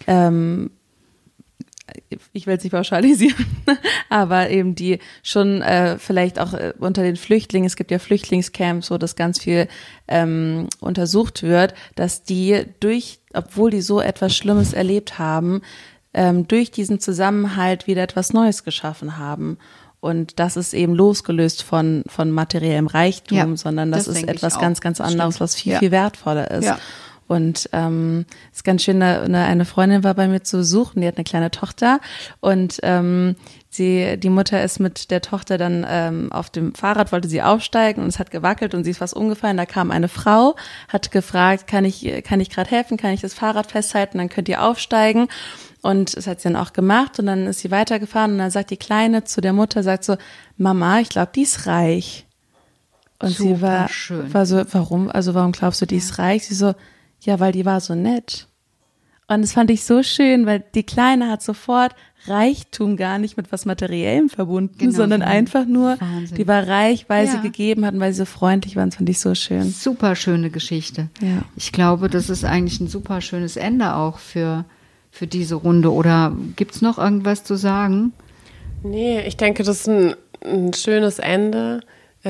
A: ich will es nicht pauschalisieren, aber eben die schon vielleicht auch unter den Flüchtlingen, es gibt ja Flüchtlingscamps, wo das ganz viel untersucht wird, dass die obwohl die so etwas Schlimmes erlebt haben, durch diesen Zusammenhalt wieder etwas Neues geschaffen haben. Und das ist eben losgelöst von materiellem Reichtum, sondern das ist etwas ganz, ganz anderes, was viel, viel wertvoller ist. Ja. Und ist ganz schön, eine Freundin war bei mir zu Besuch und die hat eine kleine Tochter und die Mutter ist mit der Tochter dann auf dem Fahrrad, wollte sie aufsteigen und es hat gewackelt und sie ist fast umgefallen. Da kam eine Frau, hat gefragt, kann ich gerade helfen, kann ich das Fahrrad festhalten, dann könnt ihr aufsteigen. Und das hat sie dann auch gemacht und dann ist sie weitergefahren und dann sagt die Kleine zu der Mutter, sagt so, Mama, ich glaube, die ist reich. Und
C: super
A: sie war so, warum? Also warum glaubst du, die ist reich? Sie so, ja, weil die war so nett. Und das fand ich so schön, weil die Kleine hat sofort Reichtum gar nicht mit was Materiellem verbunden, sondern einfach nur, die war reich, weil sie gegeben hat und weil sie so freundlich war. Und das fand ich so schön.
C: Super schöne Geschichte. Ja. Ich glaube, das ist eigentlich ein super schönes Ende auch für diese Runde. Oder gibt's noch irgendwas zu sagen?
B: Nee, ich denke, das ist ein schönes Ende.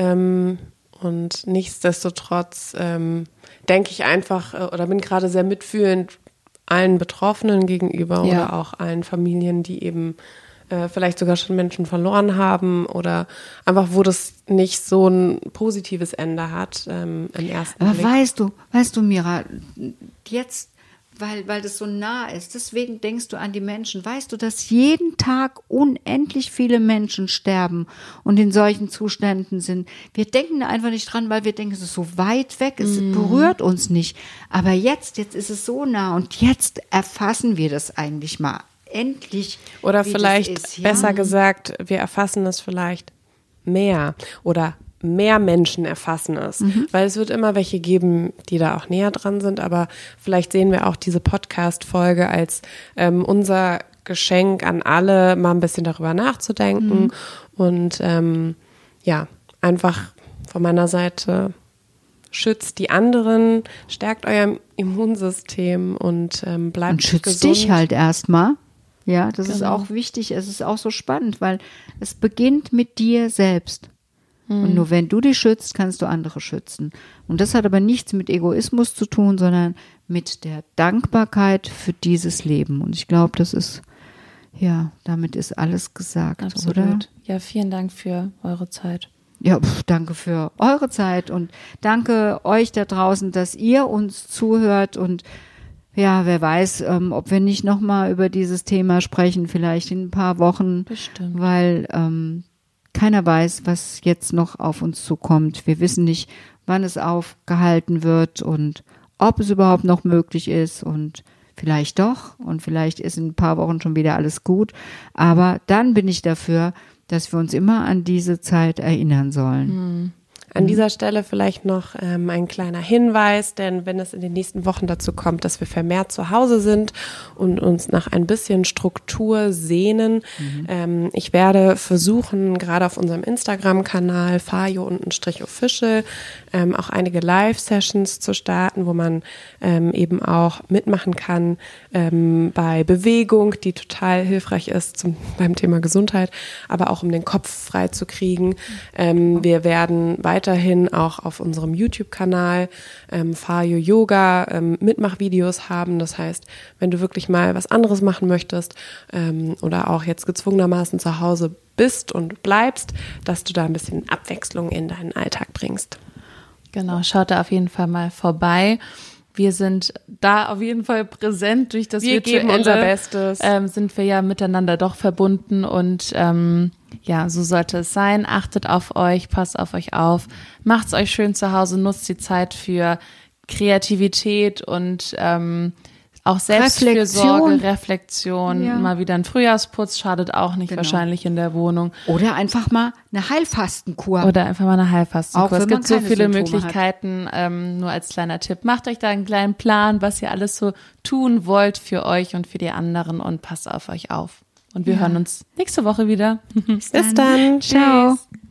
B: Und nichtsdestotrotz denke ich einfach oder bin gerade sehr mitfühlend allen Betroffenen gegenüber oder auch allen Familien, die eben vielleicht sogar schon Menschen verloren haben oder einfach, wo das nicht so ein positives Ende hat im ersten Blick.
C: Aber weißt du, Mira, jetzt weil das so nah ist. Deswegen denkst du an die Menschen. Weißt du, dass jeden Tag unendlich viele Menschen sterben und in solchen Zuständen sind? Wir denken da einfach nicht dran, weil wir denken, es ist so weit weg, es berührt uns nicht. Aber jetzt ist es so nah und jetzt erfassen wir das eigentlich mal endlich.
B: Oder vielleicht besser gesagt, wir erfassen es vielleicht mehr oder mehr Menschen erfassen es, weil es wird immer welche geben, die da auch näher dran sind, aber vielleicht sehen wir auch diese Podcast-Folge als unser Geschenk an alle, mal ein bisschen darüber nachzudenken und einfach von meiner Seite schützt die anderen, stärkt euer Immunsystem und bleibt
C: und schützt
B: gesund.
C: Dich halt erstmal. Ja, das ist auch wichtig, es ist auch so spannend, weil es beginnt mit dir selbst. Und nur wenn du dich schützt, kannst du andere schützen. Und das hat aber nichts mit Egoismus zu tun, sondern mit der Dankbarkeit für dieses Leben. Und ich glaube, das ist, damit ist alles gesagt,
A: absolut. Oder? Ja, vielen Dank für eure Zeit.
C: Ja, danke für eure Zeit und danke euch da draußen, dass ihr uns zuhört und wer weiß, ob wir nicht nochmal über dieses Thema sprechen, vielleicht in ein paar Wochen.
A: Bestimmt.
C: Weil keiner weiß, was jetzt noch auf uns zukommt. Wir wissen nicht, wann es aufgehalten wird und ob es überhaupt noch möglich ist und vielleicht doch und vielleicht ist in ein paar Wochen schon wieder alles gut. Aber dann bin ich dafür, dass wir uns immer an diese Zeit erinnern sollen.
B: An dieser Stelle vielleicht noch ein kleiner Hinweis, denn wenn es in den nächsten Wochen dazu kommt, dass wir vermehrt zu Hause sind und uns nach ein bisschen Struktur sehnen, ich werde versuchen, gerade auf unserem Instagram-Kanal fajo_official auch einige Live-Sessions zu starten, wo man eben auch mitmachen kann bei Bewegung, die total hilfreich ist beim Thema Gesundheit, aber auch um den Kopf frei zu kriegen. Wir werden weiterhin auch auf unserem YouTube-Kanal Fajo Yoga Mitmachvideos haben. Das heißt, wenn du wirklich mal was anderes machen möchtest oder auch jetzt gezwungenermaßen zu Hause bist und bleibst, dass du da ein bisschen Abwechslung in deinen Alltag bringst.
A: Genau, schaut da auf jeden Fall mal vorbei. Wir sind da auf jeden Fall präsent durch das Virtuelle.
B: Wir geben unser Bestes.
A: Sind wir ja miteinander doch verbunden und ja, so sollte es sein. Achtet auf euch, passt auf euch auf, macht's euch schön zu Hause, nutzt die Zeit für Kreativität und auch Selbstfürsorge, Reflexion. Ja. Mal wieder ein Frühjahrsputz, schadet auch nicht wahrscheinlich in der Wohnung.
C: Oder einfach mal eine Heilfastenkur.
A: Es gibt so viele Möglichkeiten, nur als kleiner Tipp. Macht euch da einen kleinen Plan, was ihr alles so tun wollt für euch und für die anderen und passt auf euch auf. Und wir hören uns nächste Woche wieder.
B: Bis dann.
A: Ciao. Tschüss.